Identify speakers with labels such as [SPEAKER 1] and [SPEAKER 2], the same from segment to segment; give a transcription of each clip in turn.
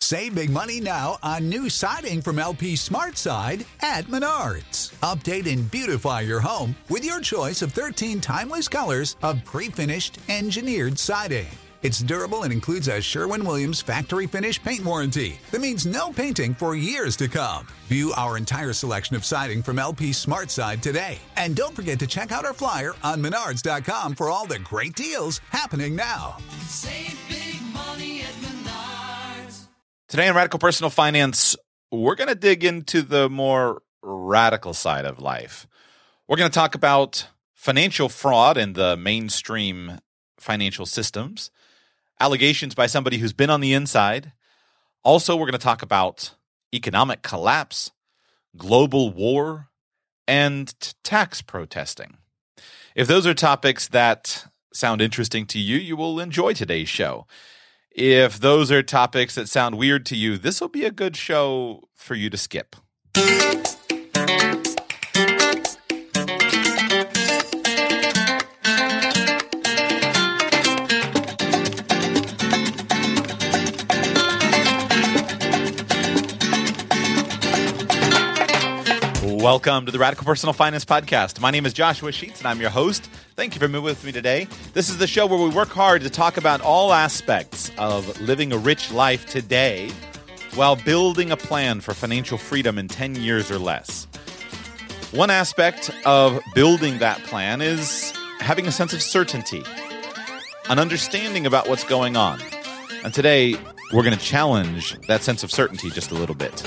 [SPEAKER 1] Save big money now on new siding from LP SmartSide at Menards. Update and beautify your home with your choice of 13 timeless colors of pre-finished engineered siding. It's durable and includes a Sherwin-Williams factory finish paint warranty that means no painting for years to come. View our entire selection of siding from LP SmartSide today. And don't forget to check out our flyer on Menards.com for all the great deals happening now.
[SPEAKER 2] Save big money at Menards.
[SPEAKER 3] Today on Radical Personal Finance, we're going to dig into the more radical side of life. We're going to talk about financial fraud in the mainstream financial systems, allegations by somebody who's been on the inside. Also, we're going to talk about economic collapse, global war, and tax protesting. If those are topics that sound interesting to you, you will enjoy today's show. If those are topics that sound weird to you, this will be a good show for you to skip. Welcome to the Radical Personal Finance Podcast. My name is Joshua Sheets, and I'm your host. Thank you for being with me today. This is the show where we work hard to talk about all aspects of living a rich life today while building a plan for financial freedom in 10 years or less. One aspect of building that plan is having a sense of certainty, an understanding about what's going on. And today, we're going to challenge that sense of certainty just a little bit.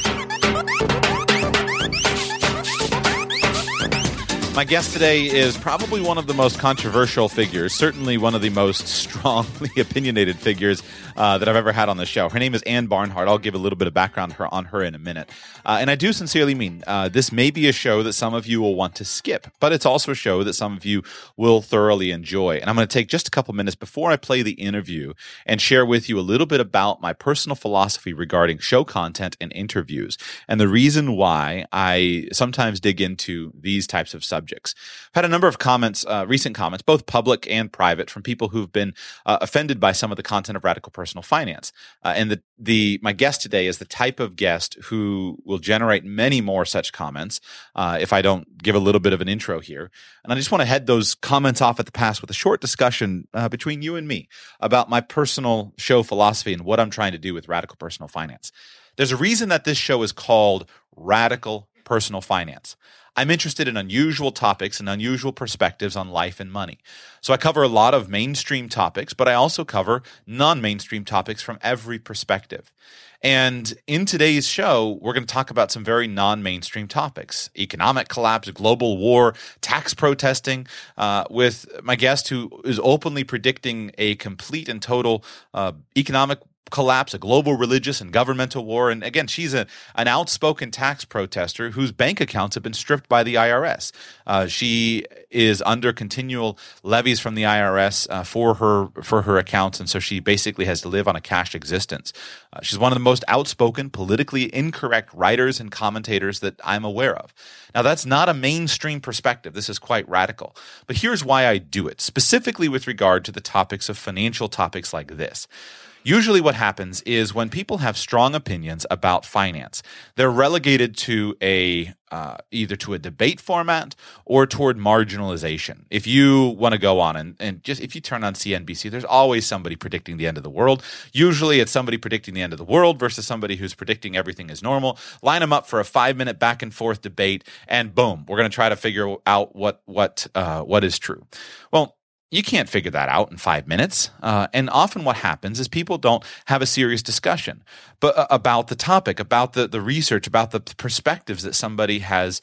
[SPEAKER 3] My guest today is probably one of the most controversial figures, certainly one of the most strongly opinionated figures that I've ever had on the show. Her name is Ann Barnhart. I'll give a little bit of background on her in a minute. And I do sincerely mean this may be a show that some of you will want to skip, but it's also a show that some of you will thoroughly enjoy. And I'm going to take just a couple minutes before I play the interview and share with you a little bit about my personal philosophy regarding show content and interviews, and the reason why I sometimes dig into these types of subjects. I've had a number of comments, recent comments, both public and private, from people who've been offended by some of the content of Radical Personal Finance. And my guest today is the type of guest who will generate many more such comments if I don't give a little bit of an intro here. And I just want to head those comments off at the pass with a short discussion between you and me about my personal show philosophy and what I'm trying to do with Radical Personal Finance. There's a reason that this show is called Radical Personal Finance. I'm interested in unusual topics and unusual perspectives on life and money. So I cover a lot of mainstream topics, but I also cover non-mainstream topics from every perspective. And in today's show, we're going to talk about some very non-mainstream topics: economic collapse, global war, tax protesting, with my guest who is openly predicting a complete and total economic collapse, a global religious and governmental war. And again, she's an outspoken tax protester whose bank accounts have been stripped by the IRS. She is under continual levies from the IRS for her accounts, and so she basically has to live on a cash existence. She's one of the most outspoken, politically incorrect writers and commentators that I'm aware of. Now, that's not a mainstream perspective. This is quite radical. But here's why I do it, specifically with regard to the topics of financial topics like this. Usually what happens is when people have strong opinions about finance, they're relegated to either to a debate format or toward marginalization. If you want to go on and just if you turn on CNBC, there's always somebody predicting the end of the world. Usually it's somebody predicting the end of the world versus somebody who's predicting everything is normal. Line them up for a 5-minute back and forth debate, and boom, we're going to try to figure out what is true. Well, you can't figure that out in 5 minutes. And often what happens is people don't have a serious discussion about the topic, about the research, about the perspectives that somebody has.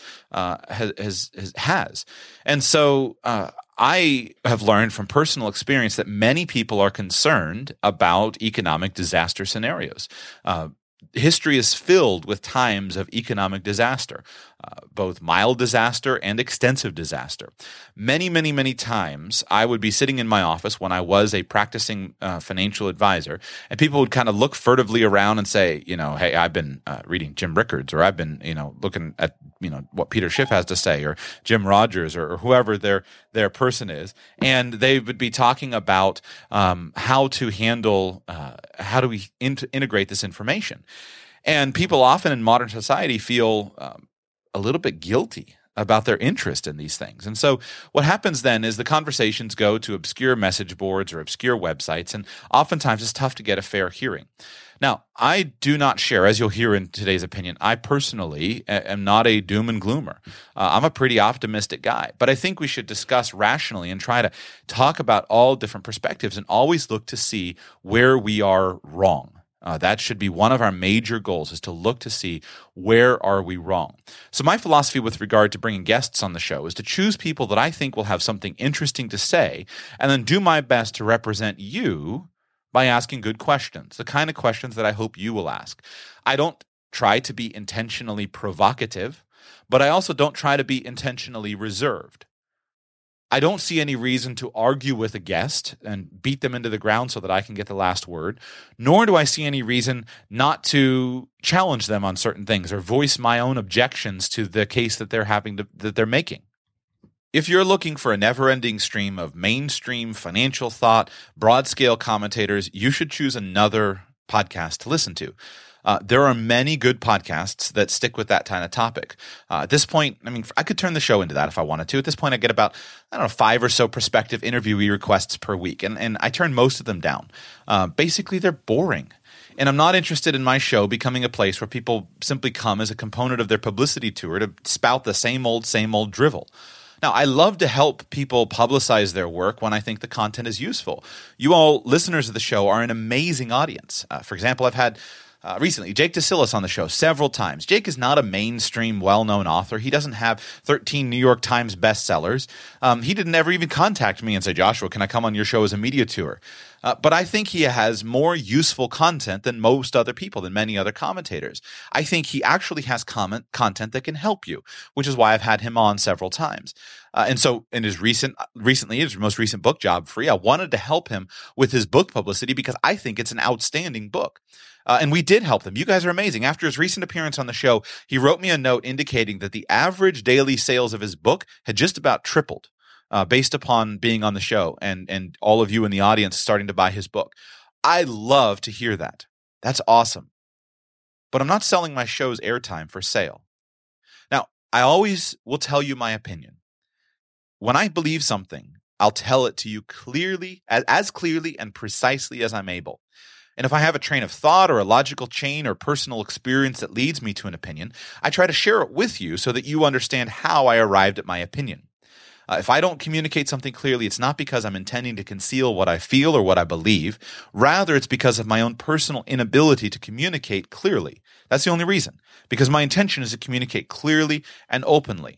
[SPEAKER 3] And so I have learned from personal experience that many people are concerned about economic disaster scenarios. History is filled with times of economic disaster. both mild disaster and extensive disaster. Many, many, many times I would be sitting in my office when I was a practicing financial advisor, and people would kind of look furtively around and say, hey, I've been reading Jim Rickards, or I've been, looking at, what Peter Schiff has to say, or Jim Rogers, or whoever their person is. And they would be talking about how to handle, how do we integrate this information. And people often in modern society feel a little bit guilty about their interest in these things. And so what happens then is the conversations go to obscure message boards or obscure websites, and oftentimes it's tough to get a fair hearing. Now, I do not share, as you'll hear in today's opinion, I personally am not a doom and gloomer. I'm a pretty optimistic guy, but I think we should discuss rationally and try to talk about all different perspectives and always look to see where we are wrong. That should be one of our major goals, is to look to see where are we wrong. So my philosophy with regard to bringing guests on the show is to choose people that I think will have something interesting to say, and then do my best to represent you by asking good questions, the kind of questions that I hope you will ask. I don't try to be intentionally provocative, but I also don't try to be intentionally reserved. I don't see any reason to argue with a guest and beat them into the ground so that I can get the last word, nor do I see any reason not to challenge them on certain things or voice my own objections to the case that they're making. If you're looking for a never-ending stream of mainstream financial thought, broad-scale commentators, you should choose another podcast to listen to. There are many good podcasts that stick with that kind of topic. At this point, I could turn the show into that if I wanted to. At this point, I get about, 5 or so prospective interviewee requests per week, and I turn most of them down. Basically, they're boring. And I'm not interested in my show becoming a place where people simply come as a component of their publicity tour to spout the same old drivel. Now, I love to help people publicize their work when I think the content is useful. You all, listeners of the show, are an amazing audience. For example, I've had recently Jake DeSillis on the show several times. Jake is not a mainstream, well-known author. He doesn't have 13 New York Times bestsellers. He didn't ever even contact me and say, Joshua, can I come on your show as a media tour? But I think he has more useful content than most other people, than many other commentators. I think he actually has content that can help you, which is why I've had him on several times. And so in his most recent book, Job Free, I wanted to help him with his book publicity because I think it's an outstanding book. And we did help them. You guys are amazing. After his recent appearance on the show, he wrote me a note indicating that the average daily sales of his book had just about tripled. Based upon being on the show and all of you in the audience starting to buy his book. I love to hear that. That's awesome. But I'm not selling my show's airtime for sale. Now, I always will tell you my opinion. When I believe something, I'll tell it to you clearly, as clearly and precisely as I'm able. And if I have a train of thought or a logical chain or personal experience that leads me to an opinion, I try to share it with you so that you understand how I arrived at my opinion. If I don't communicate something clearly, it's not because I'm intending to conceal what I feel or what I believe. Rather, it's because of my own personal inability to communicate clearly. That's the only reason. Because my intention is to communicate clearly and openly.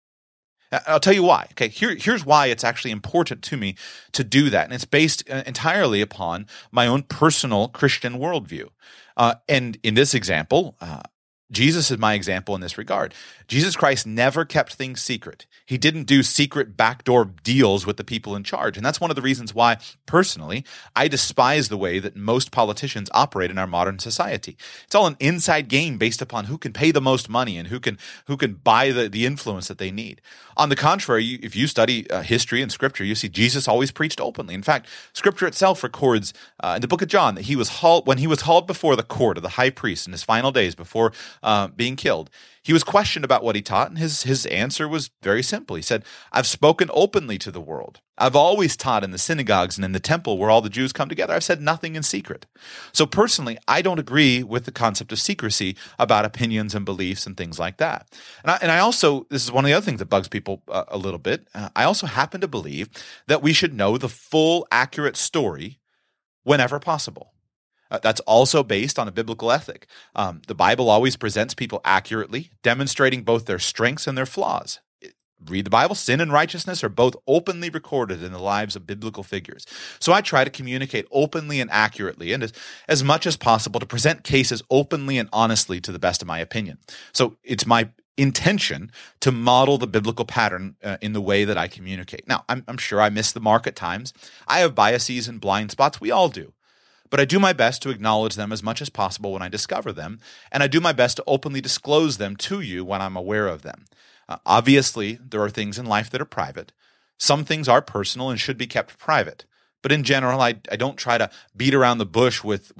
[SPEAKER 3] I'll tell you why. Okay, here's why it's actually important to me to do that. And it's based entirely upon my own personal Christian worldview. And in this example, Jesus is my example in this regard. Jesus Christ never kept things secret. He didn't do secret backdoor deals with the people in charge. And that's one of the reasons why, personally, I despise the way that most politicians operate in our modern society. It's all an inside game based upon who can pay the most money and who can buy the influence that they need. On the contrary, if you study history and scripture, you see Jesus always preached openly. In fact, scripture itself records in the book of John that when he was hauled before the court of the high priest in his final days before being killed, he was questioned about what he taught, and his answer was very simple. He said, I've spoken openly to the world. I've always taught in the synagogues and in the temple where all the Jews come together. I've said nothing in secret. So personally, I don't agree with the concept of secrecy about opinions and beliefs and things like that. And I also, this is one of the other things that bugs people a little bit, I also happen to believe that we should know the full, accurate story whenever possible. That's also based on a biblical ethic. The Bible always presents people accurately, demonstrating both their strengths and their flaws. Read the Bible, sin and righteousness are both openly recorded in the lives of biblical figures. So I try to communicate openly and accurately and as much as possible to present cases openly and honestly to the best of my opinion. So it's my intention to model the biblical pattern in the way that I communicate. Now, I'm sure I miss the mark at times. I have biases and blind spots. We all do. But I do my best to acknowledge them as much as possible when I discover them, and I do my best to openly disclose them to you when I'm aware of them. Obviously, there are things in life that are private. Some things are personal and should be kept private. But in general, I don't try to beat around the bush with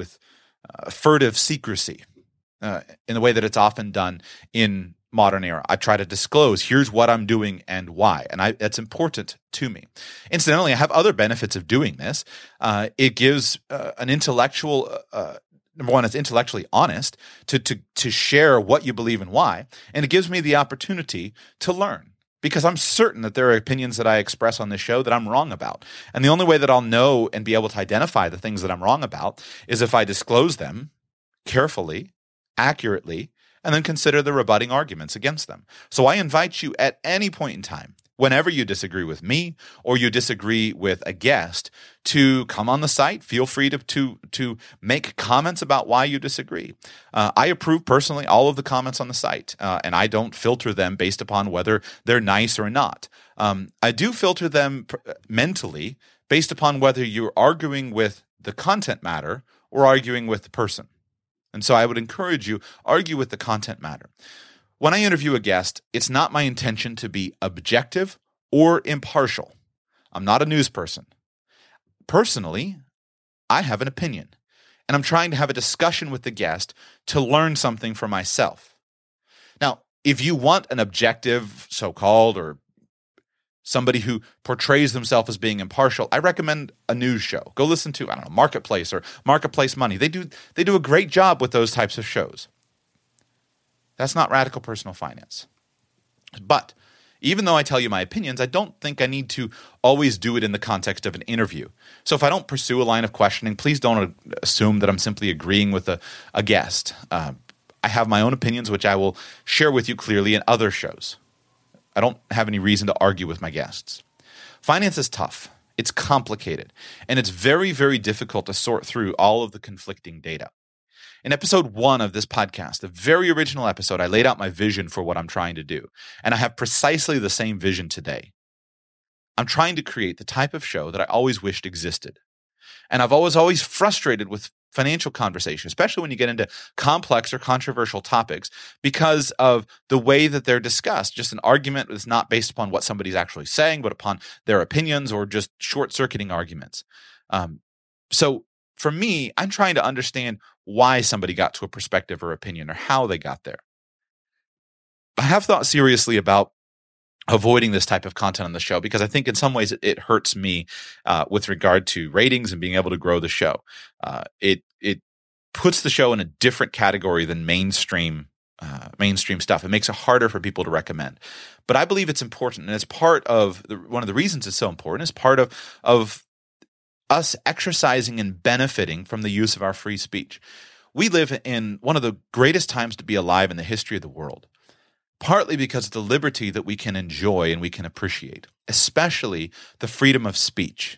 [SPEAKER 3] furtive secrecy in the way that it's often done in modern era. I try to disclose, here's what I'm doing and why, and that's important to me. Incidentally, I have other benefits of doing this. It gives an intellectual, number one, it's intellectually honest to share what you believe and why, and it gives me the opportunity to learn. Because I'm certain that there are opinions that I express on this show that I'm wrong about. And the only way that I'll know and be able to identify the things that I'm wrong about is if I disclose them carefully, accurately, and then consider the rebutting arguments against them. So I invite you at any point in time, whenever you disagree with me or you disagree with a guest, to come on the site. Feel free to make comments about why you disagree. I approve personally all of the comments on the site, and I don't filter them based upon whether they're nice or not. I do filter them mentally based upon whether you're arguing with the content matter or arguing with the person. And so I would encourage you, argue with the content matter. When I interview a guest, it's not my intention to be objective or impartial. I'm not a news person. Personally, I have an opinion, and I'm trying to have a discussion with the guest to learn something for myself. Now, if you want an objective, so-called, or somebody who portrays themselves as being impartial, I recommend a news show. Go listen to, Marketplace or Marketplace Money. They do a great job with those types of shows. That's not radical personal finance. But even though I tell you my opinions, I don't think I need to always do it in the context of an interview. So if I don't pursue a line of questioning, please don't assume that I'm simply agreeing with a guest. I have my own opinions, which I will share with you clearly in other shows. I don't have any reason to argue with my guests. Finance is tough. It's complicated. And it's very, very difficult to sort through all of the conflicting data. In episode 1 of this podcast, the very original episode, I laid out my vision for what I'm trying to do. And I have precisely the same vision today. I'm trying to create the type of show that I always wished existed. And I've always frustrated with financial conversation, especially when you get into complex or controversial topics, because of the way that they're discussed. Just an argument that's not based upon what somebody's actually saying, but upon their opinions or just short-circuiting arguments. So for me, I'm trying to understand why somebody got to a perspective or opinion or how they got there. I have thought seriously about avoiding this type of content on the show because I think in some ways it hurts me with regard to ratings and being able to grow the show. It puts the show in a different category than mainstream stuff. It makes it harder for people to recommend. But I believe it's important, and it's part of one of the reasons it's so important is part of us exercising and benefiting from the use of our free speech. We live in one of the greatest times to be alive in the history of the world. Partly because of the liberty that we can enjoy and we can appreciate, especially the freedom of speech.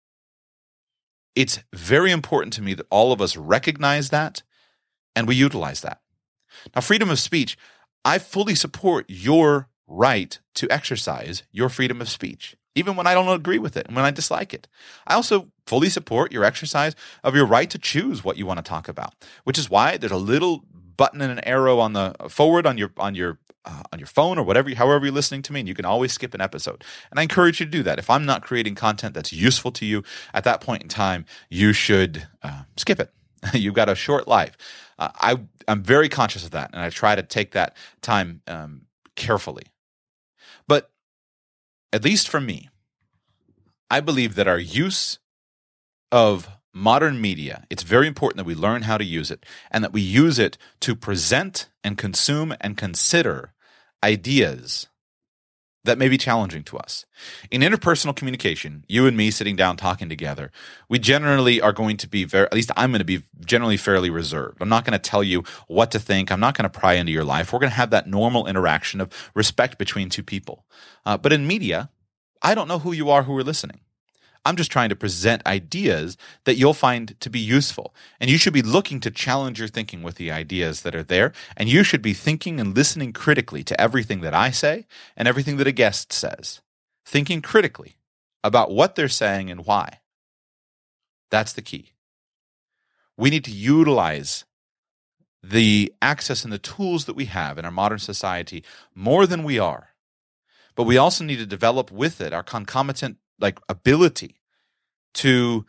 [SPEAKER 3] It's very important to me that all of us recognize that and we utilize that. Now, freedom of speech, I fully support your right to exercise your freedom of speech, even when I don't agree with it and when I dislike it. I also fully support your exercise of your right to choose what you want to talk about, which is why there's a little button and an arrow on the forward on your phone or whatever, however you're listening to me, and you can always skip an episode. And I encourage you to do that. If I'm not creating content that's useful to you at that point in time, you should skip it. You've got a short life. I'm very conscious of that, and I try to take that time carefully. But at least for me, I believe that our use of modern media, it's very important that we learn how to use it and that we use it to present and consume and consider ideas that may be challenging to us. In interpersonal communication, you and me sitting down talking together, we generally are going to be at least I'm going to be generally fairly reserved. I'm not going to tell you what to think. I'm not going to pry into your life. We're going to have that normal interaction of respect between two people. But in media, I don't know who you are who are listening. I'm just trying to present ideas that you'll find to be useful. And you should be looking to challenge your thinking with the ideas that are there. And you should be thinking and listening critically to everything that I say and everything that a guest says. Thinking critically about what they're saying and why. That's the key. We need to utilize the access and the tools that we have in our modern society more than we are. But we also need to develop with it our concomitant ability to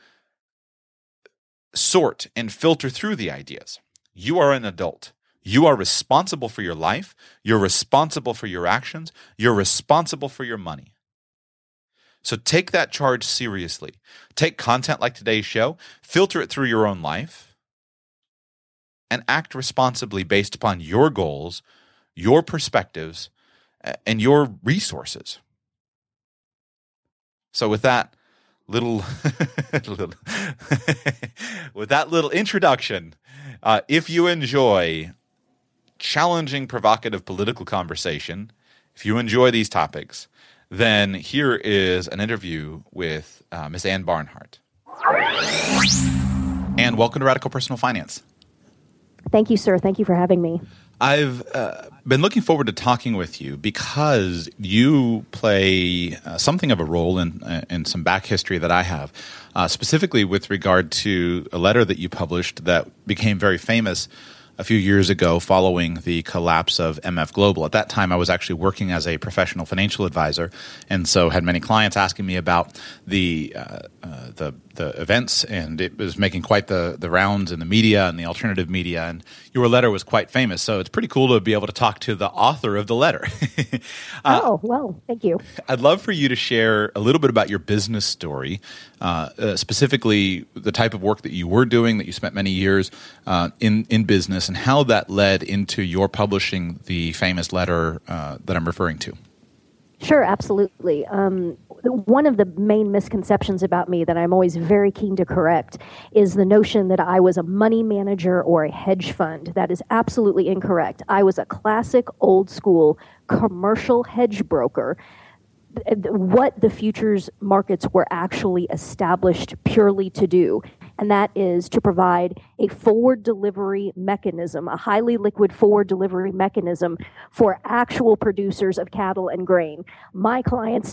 [SPEAKER 3] sort and filter through the ideas. You are an adult. You are responsible for your life. You're responsible for your actions. You're responsible for your money. So take that charge seriously. Take content like today's show, filter it through your own life, and act responsibly based upon your goals, your perspectives, and your resources. So with that little introduction, if you enjoy challenging, provocative political conversation, if you enjoy these topics, then here is an interview with Ms. Ann Barnhart. Ann, welcome to Radical Personal Finance.
[SPEAKER 4] Thank you, sir. Thank you for having me.
[SPEAKER 3] I've been looking forward to talking with you because you play something of a role in some back history that I have, specifically with regard to a letter that you published that became very famous a few years ago following the collapse of MF Global. At that time, I was actually working as a professional financial advisor, and so had many clients asking me about the events, and it was making quite the rounds in the media and the alternative media, and your letter was quite famous. So it's pretty cool to be able to talk to the author of the letter.
[SPEAKER 4] Oh, well, thank you.
[SPEAKER 3] I'd love for you to share a little bit about your business story, specifically the type of work that you were doing, that you spent many years in business, and how that led into your publishing the famous letter that I'm referring to.
[SPEAKER 4] Sure, absolutely. One of the main misconceptions about me that I'm always very keen to correct is the notion that I was a money manager or a hedge fund. That is absolutely incorrect. I was a classic, old school commercial hedge broker. What the futures markets were actually established purely to do, and that is to provide a forward delivery mechanism, a highly liquid forward delivery mechanism for actual producers of cattle and grain. My clients,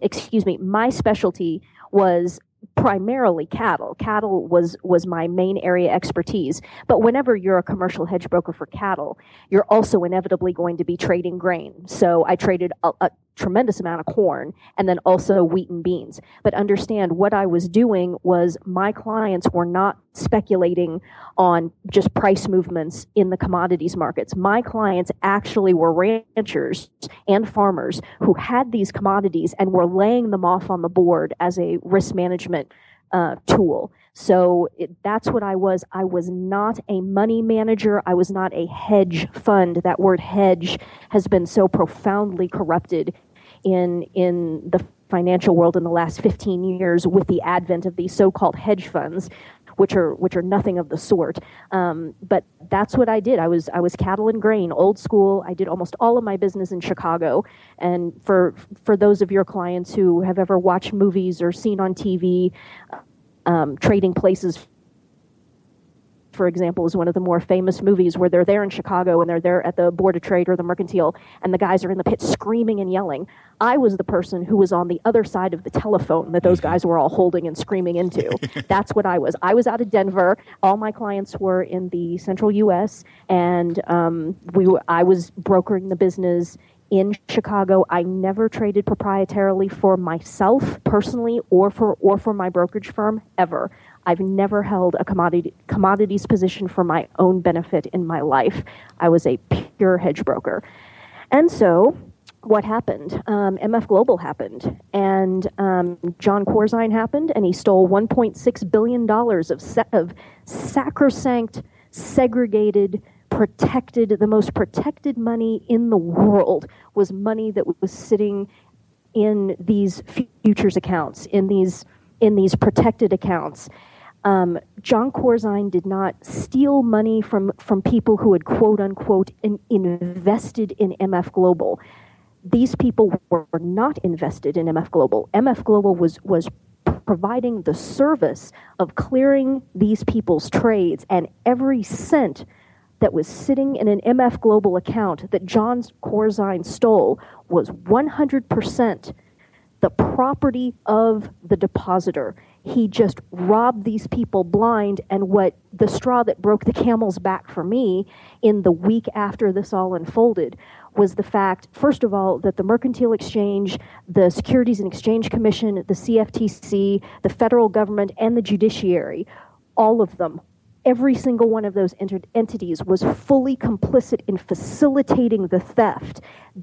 [SPEAKER 4] my specialty was primarily cattle. Cattle was my main area expertise. But whenever you're a commercial hedge broker for cattle, you're also inevitably going to be trading grain. So I traded a tremendous amount of corn and then also wheat and beans. But understand, what I was doing was my clients were not speculating on just price movements in the commodities markets. My clients actually were ranchers and farmers who had these commodities and were laying them off on the board as a risk management tool. So that's what I was. I was not a money manager. I was not a hedge fund. That word hedge has been so profoundly corrupted in the financial world in the last 15 years with the advent of these so-called hedge funds, which are nothing of the sort. But that's what I did. I was cattle and grain, old school. I did almost all of my business in Chicago. And for those of your clients who have ever watched movies or seen on TV, Trading Places, for example, is one of the more famous movies where they're there in Chicago and they're there at the Board of Trade or the Mercantile, and the guys are in the pit screaming and yelling. I was the person who was on the other side of the telephone that those guys were all holding and screaming into. That's what I was. I was out of Denver. All my clients were in the central U.S., and I was brokering the business in Chicago. I never traded proprietarily for myself personally or for my brokerage firm ever. I've never held a commodities position for my own benefit in my life. I was a pure hedge broker. And so what happened? MF Global happened, and John Corzine happened, and he stole $1.6 billion of sacrosanct, segregated, protected, the most protected money in the world was money that was sitting in these futures accounts, in these protected accounts. John Corzine did not steal money from people who had quote unquote invested in MF Global. These people were not invested in MF Global. MF Global was providing the service of clearing these people's trades, and every cent that was sitting in an MF Global account that John Corzine stole was 100% the property of the depositor. He just robbed these people blind, and what the straw that broke the camel's back for me in the week after this all unfolded was the fact, first of all, that the Mercantile Exchange, the Securities and Exchange Commission, the CFTC, the federal government, and the judiciary, all of them, every single one of those entities was fully complicit in facilitating the theft.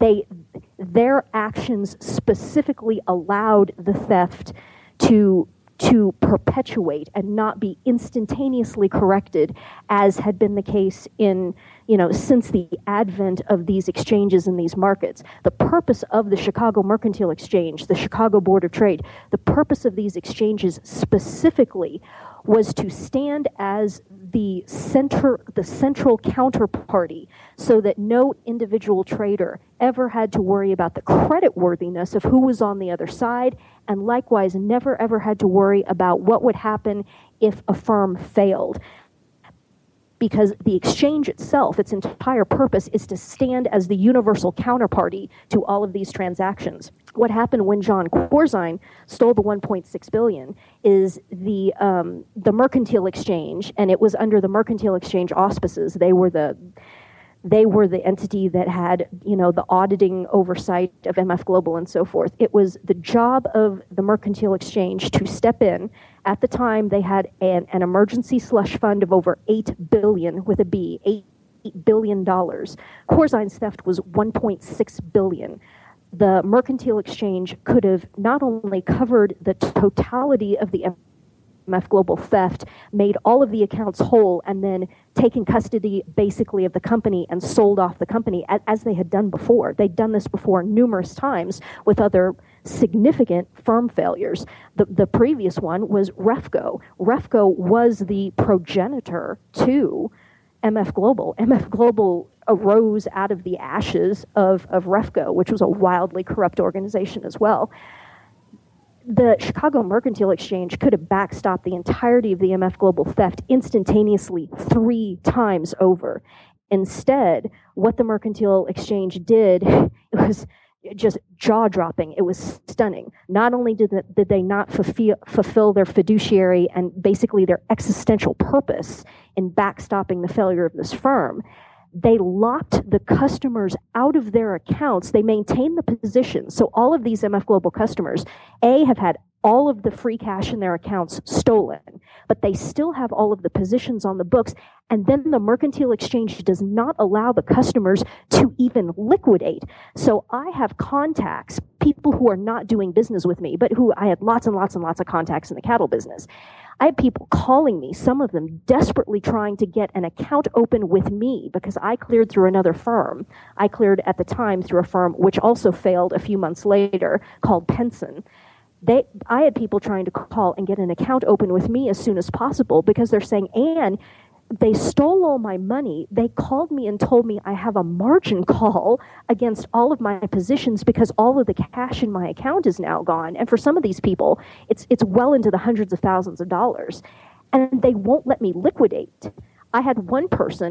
[SPEAKER 4] Their actions specifically allowed the theft to perpetuate and not be instantaneously corrected, as had been the case in, since the advent of these exchanges in these markets. The purpose of the Chicago Mercantile Exchange, the Chicago Board of Trade, the purpose of these exchanges specifically was to stand as the central counterparty, so that no individual trader ever had to worry about the creditworthiness of who was on the other side, and likewise never ever had to worry about what would happen if a firm failed. Because the exchange itself, its entire purpose is to stand as the universal counterparty to all of these transactions. What happened when John Corzine stole the $1.6 billion is the Mercantile Exchange, and it was under the Mercantile Exchange auspices. They were the entity that had, the auditing oversight of MF Global and so forth. It was the job of the Mercantile Exchange to step in. At the time, they had an emergency slush fund of over $8 billion with a B, $8 billion. Corzine's theft was $1.6 billion. The Mercantile Exchange could have not only covered the totality of the MF Global theft, made all of the accounts whole, and then taken custody basically of the company and sold off the company as they had done before. They'd done this before numerous times with other significant firm failures. The previous one was Refco. Refco was the progenitor to MF Global. MF Global arose out of the ashes of Refco, which was a wildly corrupt organization as well. The Chicago Mercantile Exchange could have backstopped the entirety of the MF Global theft instantaneously 3 times over. Instead, what the Mercantile Exchange did, it was just jaw-dropping. It was stunning. Not only did they not fulfill their fiduciary and basically their existential purpose in backstopping the failure of this firm, they locked the customers out of their accounts. They maintained the positions. So all of these MF Global customers, have had all of the free cash in their accounts stolen, but they still have all of the positions on the books. And then the Mercantile Exchange does not allow the customers to even liquidate. So I have contacts, people who are not doing business with me, but who I had lots and lots and lots of contacts in the cattle business. I had people calling me, some of them desperately trying to get an account open with me because I cleared through another firm. I cleared at the time through a firm which also failed a few months later called Penson. I had people trying to call and get an account open with me as soon as possible because they're saying, Ann, they stole all my money. They called me and told me I have a margin call against all of my positions because all of the cash in my account is now gone. And for some of these people, it's well into the hundreds of thousands of dollars. And they won't let me liquidate. I had one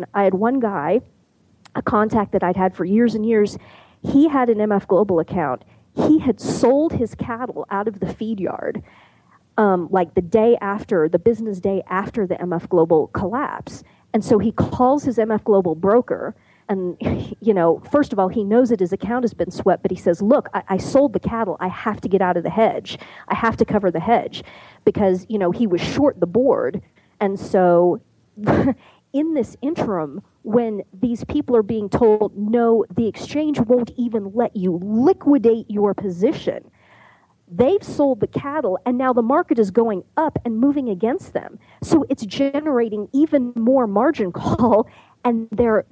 [SPEAKER 4] guy, a contact that I'd had for years and years. He had an MF Global account. He had sold his cattle out of the feed yard like the business day after the MF Global collapse. And so he calls his MF Global broker and, first of all, he knows that his account has been swept, but he says, look, I sold the cattle. I have to get out of the hedge. I have to cover the hedge because, he was short the board. And so in this interim, when these people are being told, no, the exchange won't even let you liquidate your position, they've sold the cattle, and now the market is going up and moving against them. So it's generating even more margin call, and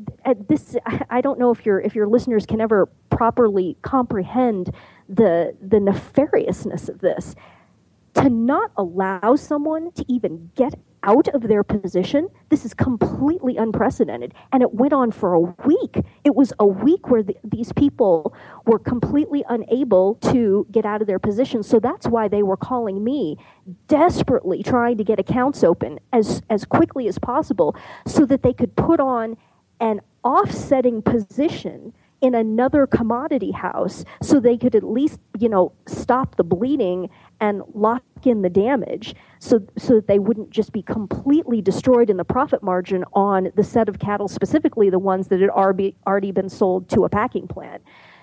[SPEAKER 4] I don't know if your listeners can ever properly comprehend the nefariousness of this. To not allow someone to even get out of their position. This is completely unprecedented. And it went on for a week. It was a week where these people were completely unable to get out of their position. So that's why they were calling me, desperately trying to get accounts open as quickly as possible so that they could put on an offsetting position in another commodity house so they could at least, stop the bleeding and lock in the damage so that they wouldn't just be completely destroyed in the profit margin on the set of cattle, specifically the ones that had already been sold to a packing plant.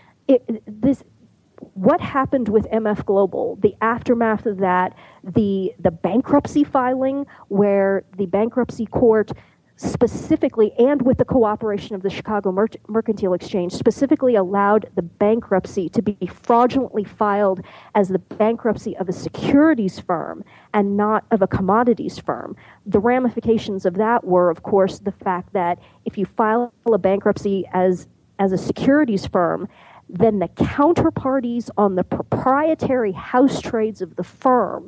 [SPEAKER 4] What happened with MF Global, the aftermath of that, the bankruptcy filing where the bankruptcy court specifically, and with the cooperation of the Chicago Mercantile Exchange, specifically allowed the bankruptcy to be fraudulently filed as the bankruptcy of a securities firm and not of a commodities firm. The ramifications of that were, of course, the fact that if you file a bankruptcy as a securities firm, then the counterparties on the proprietary house trades of the firm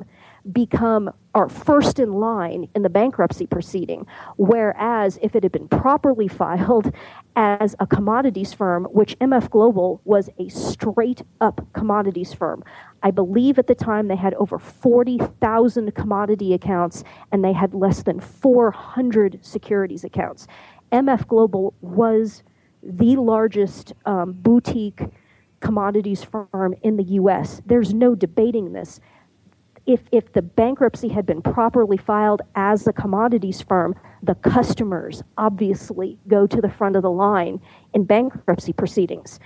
[SPEAKER 4] are first in line in the bankruptcy proceeding, whereas if it had been properly filed as a commodities firm, which MF Global was a straight-up commodities firm. I believe at the time they had over 40,000 commodity accounts, and they had less than 400 securities accounts. MF Global was the largest boutique commodities firm in the U.S. There's no debating this. If the bankruptcy had been properly filed as a commodities firm, the customers obviously go to the front of the line in bankruptcy proceedings.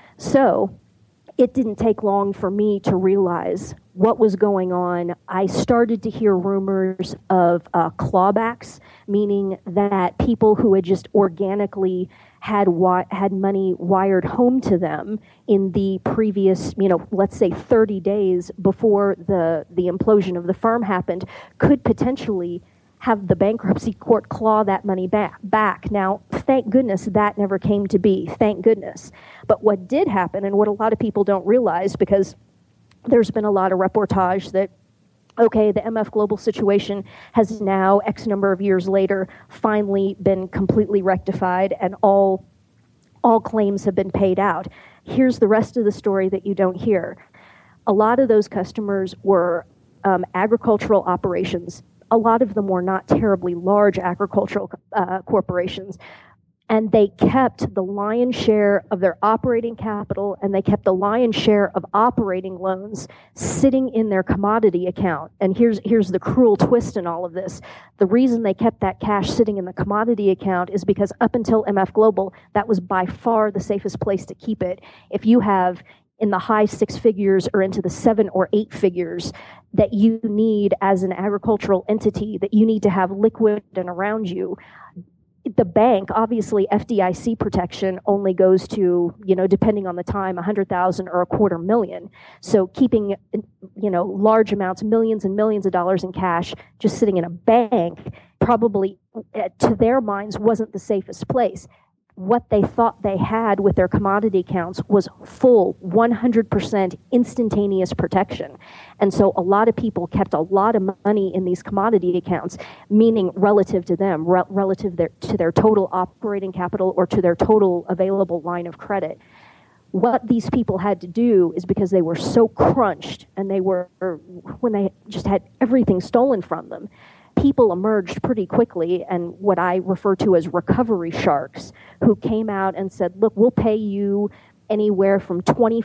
[SPEAKER 4] So it didn't take long for me to realize what was going on. I started to hear rumors of clawbacks, meaning that people who had just organically had money wired home to them in the previous, let's say 30 days before the implosion of the firm happened, could potentially have the bankruptcy court claw that money back. Now, thank goodness that never came to be. Thank goodness. But what did happen, and what a lot of people don't realize, because there's been a lot of reportage that, okay, the MF Global situation has now, X number of years later, finally been completely rectified and all claims have been paid out. Here's the rest of the story that you don't hear. A lot of those customers were agricultural operations. A lot of them were not terribly large agricultural corporations. And they kept the lion's share of their operating capital, and they kept the lion's share of operating loans sitting in their commodity account. And here's the cruel twist in all of this. The reason they kept that cash sitting in the commodity account is because up until MF Global, that was by far the safest place to keep it. If you have in the high six figures or into the 7 or 8 figures that you need as an agricultural entity, that you need to have liquid and around you, the bank, obviously FDIC protection only goes to, depending on the time, 100,000 or $250,000. So keeping, large amounts, millions and millions of dollars in cash just sitting in a bank probably, to their minds, wasn't the safest place. What they thought they had with their commodity accounts was full 100% instantaneous protection. And so a lot of people kept a lot of money in these commodity accounts, meaning relative to them, relative to their total operating capital or to their total available line of credit. What these people had to do is, because they were so crunched and when they just had everything stolen from them, people emerged pretty quickly, and what I refer to as recovery sharks, who came out and said, look, we'll pay you anywhere from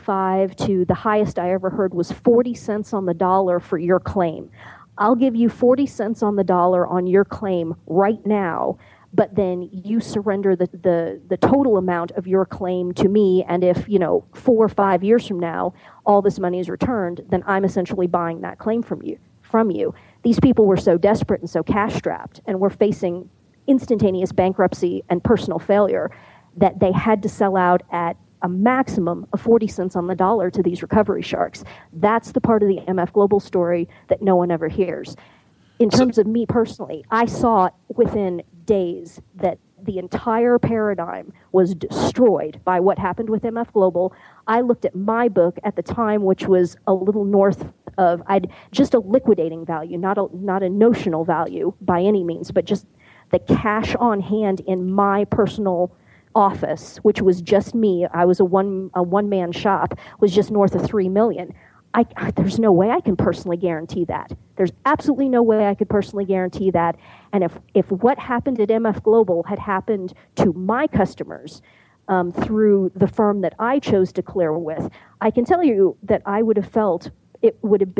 [SPEAKER 4] 25 to the highest I ever heard was 40 cents on the dollar for your claim. I'll give you 40 cents on the dollar on your claim right now, but then you surrender the total amount of your claim to me, and if, 4 or 5 years from now, all this money is returned, then I'm essentially buying that claim from you. These people were so desperate and so cash-strapped and were facing instantaneous bankruptcy and personal failure that they had to sell out at a maximum of 40 cents on the dollar to these recovery sharks. That's the part of the MF Global story that no one ever hears. In terms of me personally, I saw within days that the entire paradigm was destroyed by what happened with MF Global. I looked at my book at the time, which was a little north of I'd just a liquidating value, not a notional value by any means, but just the cash on hand in my personal office, which was just me. I was a one-man shop, was just north of $3 million. There's no way I can personally guarantee that. There's absolutely no way I could personally guarantee that. And if what happened at MF Global had happened to my customers through the firm that I chose to clear with, I can tell you that I would have felt that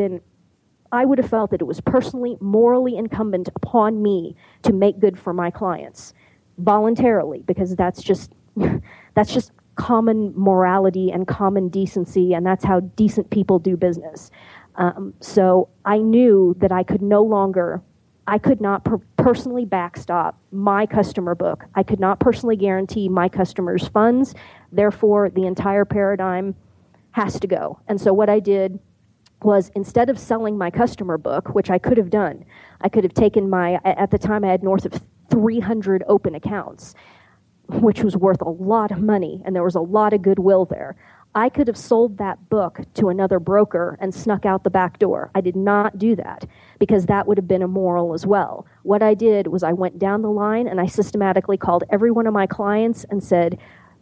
[SPEAKER 4] it was personally, morally incumbent upon me to make good for my clients voluntarily, because that's just common morality and common decency, and that's how decent people do business. So I knew that I could not personally backstop my customer book. I could not personally guarantee my customers' funds. Therefore, the entire paradigm has to go. And so what I did was, instead of selling my customer book, which I could have done, I could have taken at the time I had north of 300 open accounts, which was worth a lot of money, and there was a lot of goodwill there. I could have sold that book to another broker and snuck out the back door. I did not do that, because that would have been immoral as well. What I did was I went down the line and I systematically called every one of my clients and said,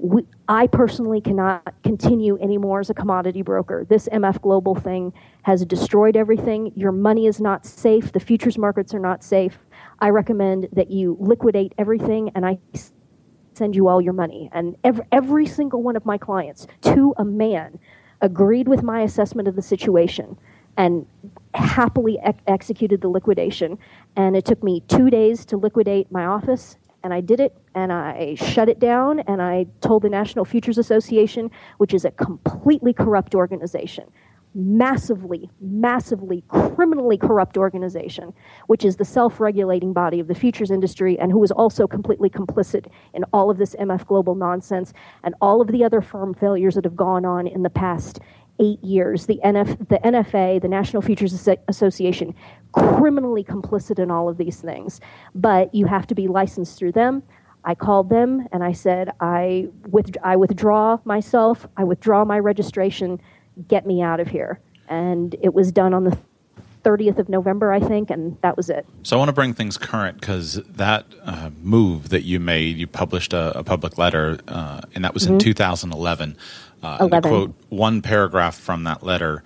[SPEAKER 4] I personally cannot continue anymore as a commodity broker. This MF Global thing has destroyed everything. Your money is not safe. The futures markets are not safe. I recommend that you liquidate everything, and I send you all your money. And every single one of my clients, to a man, agreed with my assessment of the situation and happily executed the liquidation. And it took me 2 days to liquidate my office, and I did it, and I shut it down, and I told the National Futures Association, which is a completely corrupt organization, massively criminally corrupt organization, which is the self-regulating body of the futures industry, and who was also completely complicit in all of this MF Global nonsense and all of the other firm failures that have gone on in the past 8 years. The NFA, the National Futures Association, criminally complicit in all of these things. But you have to be licensed through them. I called them and I said, I withdraw myself, I withdraw my registration, get me out of here. And it was done on the 30th of November, I think, and that was it.
[SPEAKER 3] So I want to bring things current, because that move that you made, you published a public letter, and that was in 2011. And to quote one paragraph from that letter,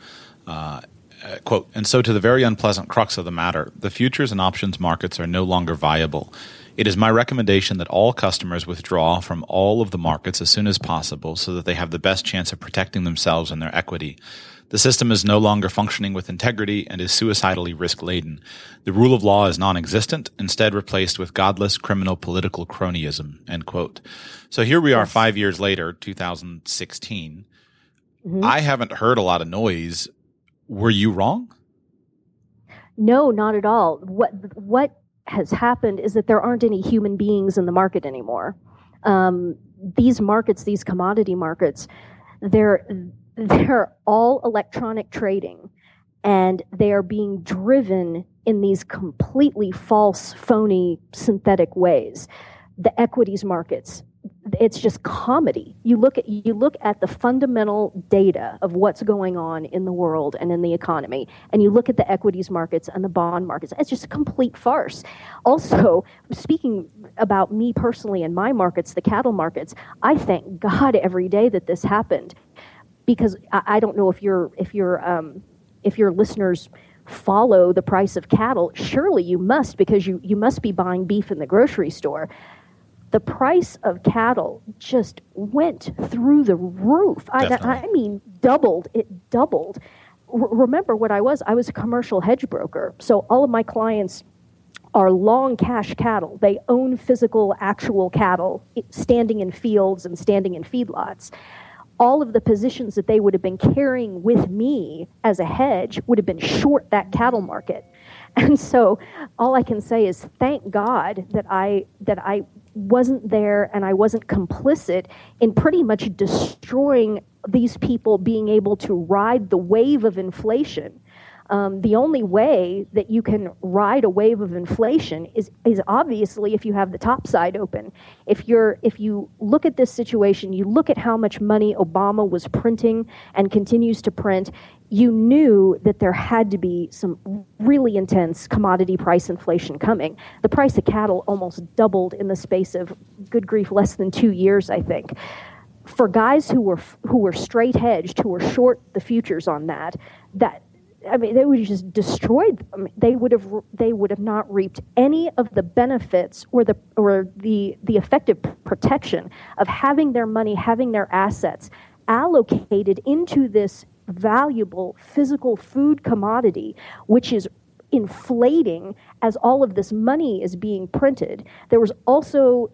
[SPEAKER 3] quote, "And so to the very unpleasant crux of the matter, the futures and options markets are no longer viable. It is my recommendation that all customers withdraw from all of the markets as soon as possible so that they have the best chance of protecting themselves and their equity. The system is no longer functioning with integrity and is suicidally risk-laden. The rule of law is non-existent, instead replaced with godless criminal political cronyism," end quote. So here we are 5 years later, 2016. I haven't heard a lot of noise. Were you wrong?
[SPEAKER 4] No, not at all. What has happened is that there aren't any human beings in the market anymore. These markets, these commodity markets, they're all electronic trading, and they are being driven in these completely false, phony, synthetic ways. The equities markets, it's just comedy. You look at the fundamental data of what's going on in the world and in the economy, and you look at the equities markets and the bond markets. It's just a complete farce. Also, speaking about me personally and my markets, the cattle markets, I thank God every day that this happened, because I don't know if your listeners follow the price of cattle. Surely you must, because you must be buying beef in the grocery store. The price of cattle just went through the roof. I mean, doubled. It doubled. Remember what I was? I was a commercial hedge broker. So all of my clients are long cash cattle. They own physical, actual cattle standing in fields and standing in feedlots. All of the positions that they would have been carrying with me as a hedge would have been short that cattle market. And so all I can say is thank God that I wasn't there and I wasn't complicit in pretty much destroying these people being able to ride the wave of inflation. The only way that you can ride a wave of inflation is obviously if you have the top side open. If you look at this situation, you look at how much money Obama was printing and continues to print, you knew that there had to be some really intense commodity price inflation coming. The price of cattle almost doubled in the space of, good grief, less than 2 years, I think. For guys who were straight hedged, who were short the futures on that they would have just destroyed them. They would have not reaped any of the benefits or the effective protection of having their money, having their assets allocated into this valuable physical food commodity, which is inflating as all of this money is being printed. There was also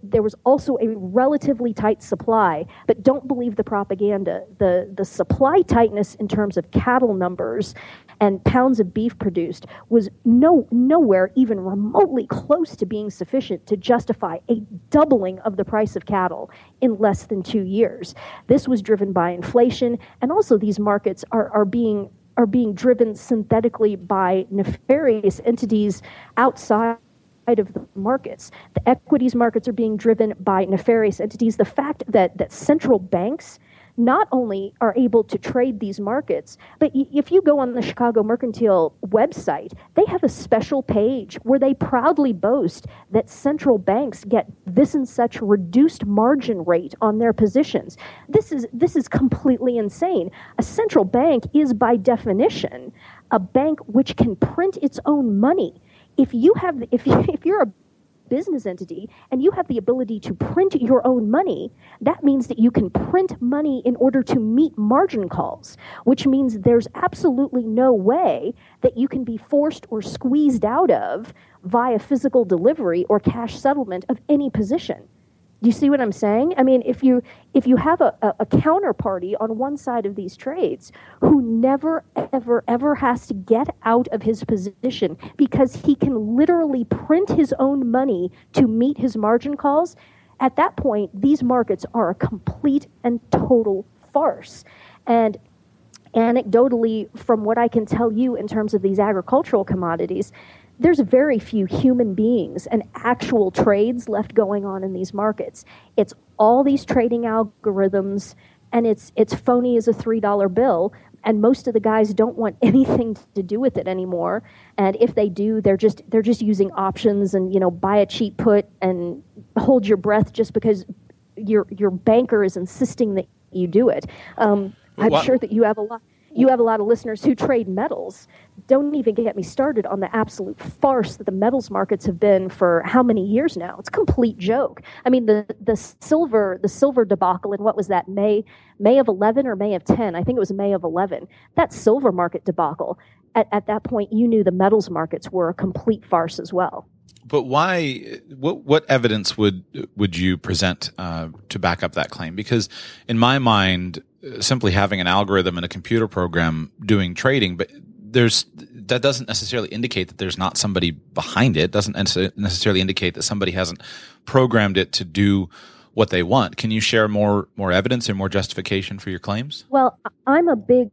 [SPEAKER 4] a relatively tight supply, but don't believe the propaganda. The supply tightness in terms of cattle numbers and pounds of beef produced was nowhere even remotely close to being sufficient to justify a doubling of the price of cattle in less than 2 years. This was driven by inflation, and also these markets are being driven synthetically by nefarious entities outside of the markets. The equities markets are being driven by nefarious entities. The fact that central banks not only are able to trade these markets, but if you go on the Chicago Mercantile website, they have a special page where they proudly boast that central banks get this and such reduced margin rate on their positions. This is completely insane. A central bank is by definition a bank which can print its own money. If you're a business entity and you have the ability to print your own money, that means that you can print money in order to meet margin calls, which means there's absolutely no way that you can be forced or squeezed out of via physical delivery or cash settlement of any position. Do you see what I'm saying? I mean, if you have a counterparty on one side of these trades who never, ever has to get out of his position because he can literally print his own money to meet his margin calls, at that point, these markets are a complete and total farce. And anecdotally, from what I can tell you in terms of these agricultural commodities, there's very few human beings and actual trades left going on in these markets. It's all these trading algorithms, and it's phony as a $3 bill, and most of the guys don't want anything to do with it anymore. And if they do, they're just using options and, buy a cheap put and hold your breath just because your banker is insisting that you do it. I'm sure that you have a lot of listeners who trade metals. Don't even get me started on the absolute farce that the metals markets have been for how many years now. It's a complete joke. I mean, the silver debacle in what was that, May of 11 or May of 10? I think it was May of 11. That silver market debacle, at that point, you knew the metals markets were a complete farce as well.
[SPEAKER 3] But why? What evidence would you present to back up that claim? Because in my mind, simply having an algorithm and a computer program doing trading, but that doesn't necessarily indicate that there's not somebody behind it. Doesn't necessarily indicate that somebody hasn't programmed it to do what they want. Can you share more evidence and more justification for your claims?
[SPEAKER 4] Well, I'm a big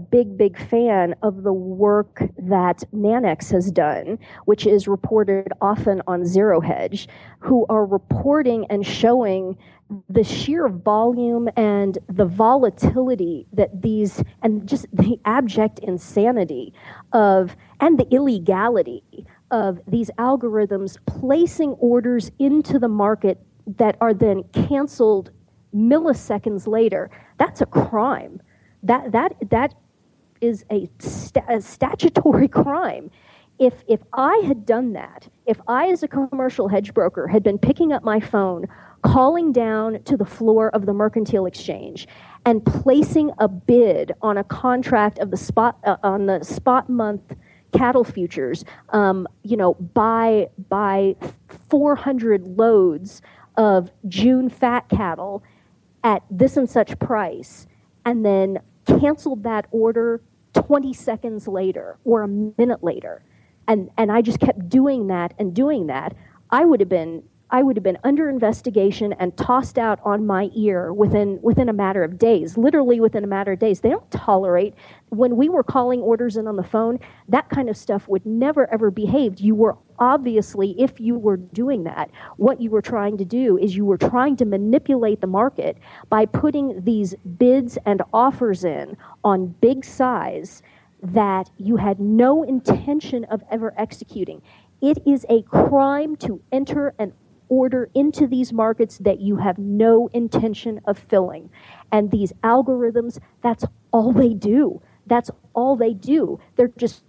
[SPEAKER 4] fan of the work that Nanex has done, which is reported often on Zero Hedge, who are reporting and showing the sheer volume and the volatility that these, and just the abject insanity of, and the illegality of these algorithms placing orders into the market that are then canceled milliseconds later. That's a crime. That is a statutory crime. If I had done that, if I as a commercial hedge broker had been picking up my phone, calling down to the floor of the Mercantile Exchange and placing a bid on a contract of the spot month cattle futures, buy 400 loads of June fat cattle at this and such price, and then canceled that order 20 seconds later or a minute later, and I just kept doing that and doing that, I would have been I would have been under investigation and tossed out on my ear within a matter of days, literally within a matter of days. They don't tolerate. When we were calling orders in on the phone, that kind of stuff would never, ever behaved. You were obviously, if you were doing that, what you were trying to do is you were trying to manipulate the market by putting these bids and offers in on big size that you had no intention of ever executing. It is a crime to enter an order into these markets that you have no intention of filling. And these algorithms, that's all they do. That's all they do. They're just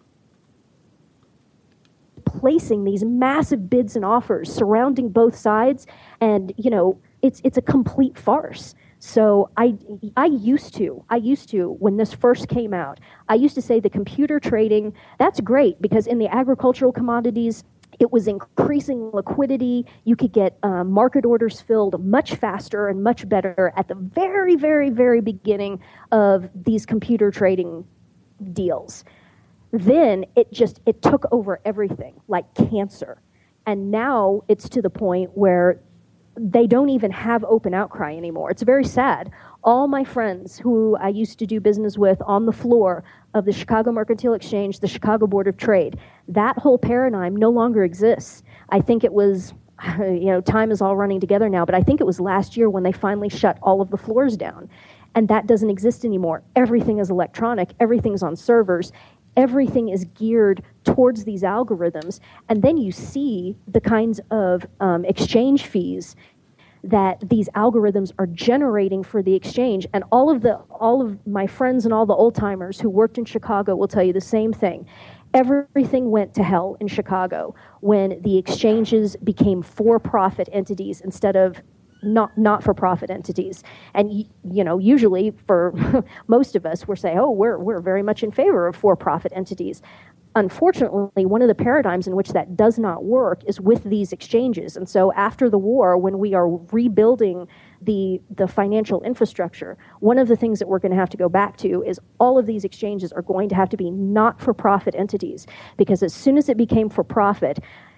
[SPEAKER 4] placing these massive bids and offers surrounding both sides, and it's a complete farce. So I used to, when this first came out, I used to say the computer trading, that's great because in the agricultural commodities, it was increasing liquidity. You could get market orders filled much faster and much better at the very, very, very beginning of these computer trading deals. Then it took over everything like cancer. And now it's to the point where they don't even have open outcry anymore. It's very sad. All my friends who I used to do business with on the floor of the Chicago Mercantile Exchange, the Chicago Board of Trade, that whole paradigm no longer exists. I think it was, time is all running together now, but I think it was last year when they finally shut all of the floors down. And that doesn't exist anymore. Everything is electronic. Everything's on servers. Everything is geared towards these algorithms. And then you see the kinds of exchange fees that these algorithms are generating for the exchange. And all of my friends and all the old timers who worked in Chicago will tell you the same thing. Everything went to hell in Chicago when the exchanges became for-profit entities instead of not-for-profit entities. And usually for most of us, we're saying, we're very much in favor of for-profit entities. Unfortunately, one of the paradigms in which that does not work is with these exchanges. And so after the war, when we are rebuilding the financial infrastructure, one of the things that we're going to have to go back to is all of these exchanges are going to have to be not-for-profit entities, because as soon as it became for-profit,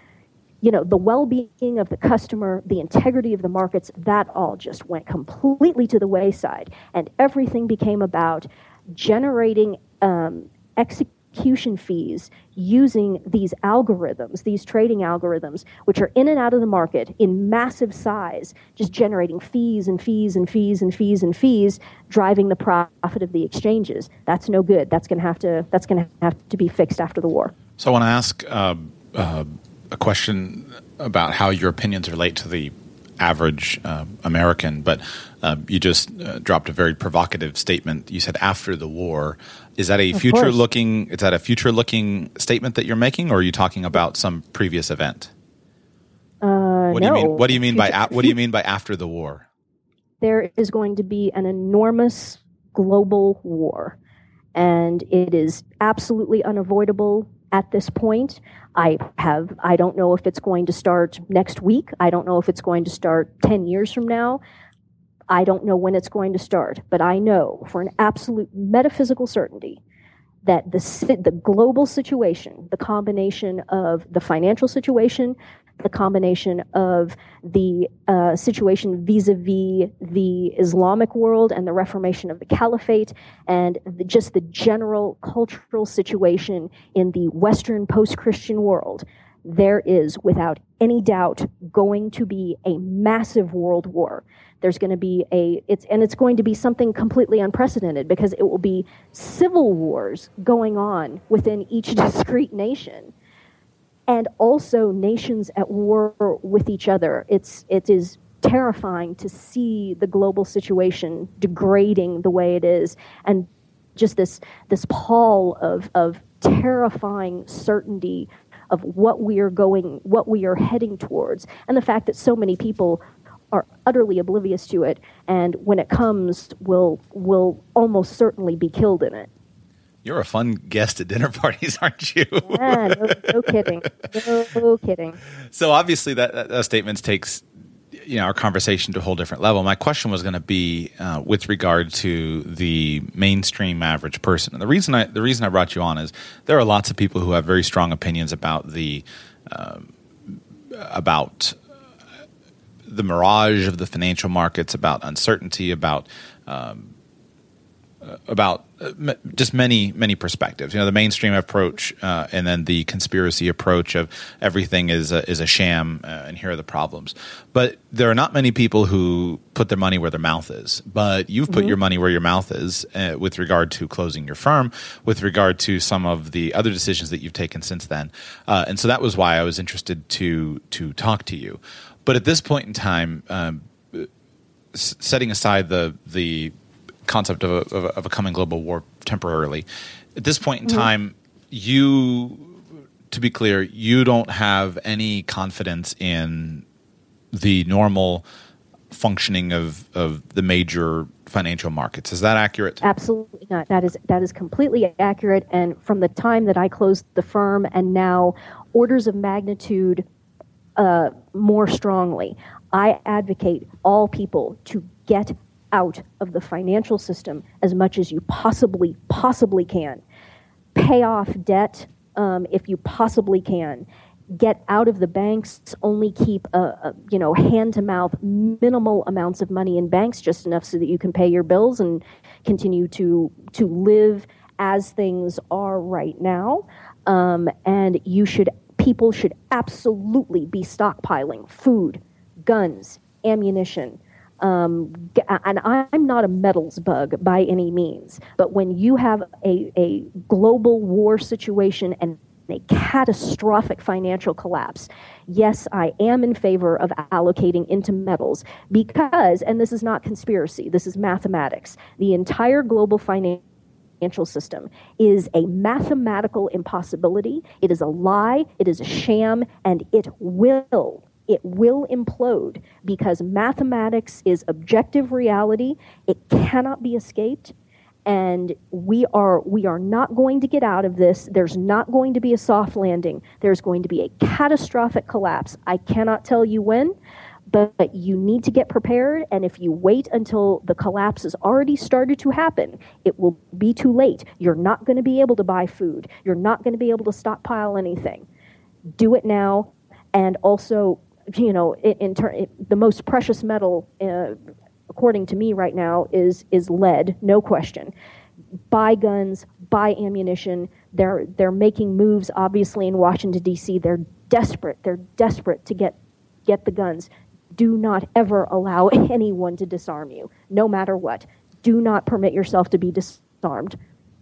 [SPEAKER 4] the well-being of the customer, the integrity of the markets, that all just went completely to the wayside. And everything became about generating execution fees using these algorithms, these trading algorithms, which are in and out of the market in massive size, just generating fees and fees and fees and fees and fees, driving the profit of the exchanges. That's no good. That's going to have to be fixed after the war.
[SPEAKER 3] So I want to ask a question about how your opinions relate to the average American, but you just dropped a very provocative statement. You said after the war. Is that a future-looking? Is that a future-looking statement that you're making, or are you talking about some previous event? What do you mean? What do you mean by what do you mean by after the war?
[SPEAKER 4] There is going to be an enormous global war, and it is absolutely unavoidable at this point. I don't know if it's going to start next week. I don't know if it's going to start 10 years from now. I don't know when it's going to start, but I know for an absolute metaphysical certainty that the global situation, the combination of the financial situation, the combination of the situation vis-a-vis the Islamic world and the reformation of the caliphate, and just the general cultural situation in the Western post-Christian world, there is, without any doubt, going to be a massive world war. There's going to be it's going to be something completely unprecedented, because it will be civil wars going on within each discrete nation, and also nations at war with each other. It is terrifying to see the global situation degrading the way it is, and just this pall of terrifying certainty of what we are heading towards, and the fact that so many people are utterly oblivious to it, and when it comes, will almost certainly be killed in it.
[SPEAKER 3] You're a fun guest at dinner parties, aren't you?
[SPEAKER 4] Yeah, no kidding. No kidding.
[SPEAKER 3] So obviously that statement takes our conversation to a whole different level. My question was going to be with regard to the mainstream average person. And the reason I brought you on is there are lots of people who have very strong opinions about the mirage of the financial markets, about uncertainty, about just many perspectives. The mainstream approach and then the conspiracy approach of everything is a sham, and here are the problems. But there are not many people who put their money where their mouth is. But you've put your money where your mouth is with regard to closing your firm, with regard to some of the other decisions that you've taken since then. And so that was why I was interested to talk to you. But at this point in time, setting aside the concept of a coming global war temporarily, at this point in time, to be clear, you don't have any confidence in the normal functioning of the major financial markets. Is that accurate?
[SPEAKER 4] Absolutely not. That is completely accurate. And from the time that I closed the firm and now orders of magnitude more strongly, I advocate all people to get out of the financial system as much as you possibly can. Pay off debt if you possibly can. Get out of the banks. Only keep hand to mouth minimal amounts of money in banks, just enough so that you can pay your bills and continue to live as things are right now. And people should absolutely be stockpiling food, guns, ammunition. And I'm not a metals bug by any means, but when you have a global war situation and a catastrophic financial collapse, yes, I am in favor of allocating into metals because, and this is not conspiracy, this is mathematics, the entire global financial system is a mathematical impossibility. It is a lie, it is a sham, and it will implode because mathematics is objective reality. It cannot be escaped. And we are not going to get out of this. There's not going to be a soft landing. There's going to be a catastrophic collapse. I cannot tell you when, but you need to get prepared. And if you wait until the collapse has already started to happen, it will be too late. You're not going to be able to buy food. You're not going to be able to stockpile anything. Do it now. And also, the most precious metal, according to me right now, is lead, no question. Buy guns, buy ammunition. They're making moves, obviously, in Washington, D.C. They're desperate to get the guns. Do not ever allow anyone to disarm you, no matter what. Do not permit yourself to be disarmed.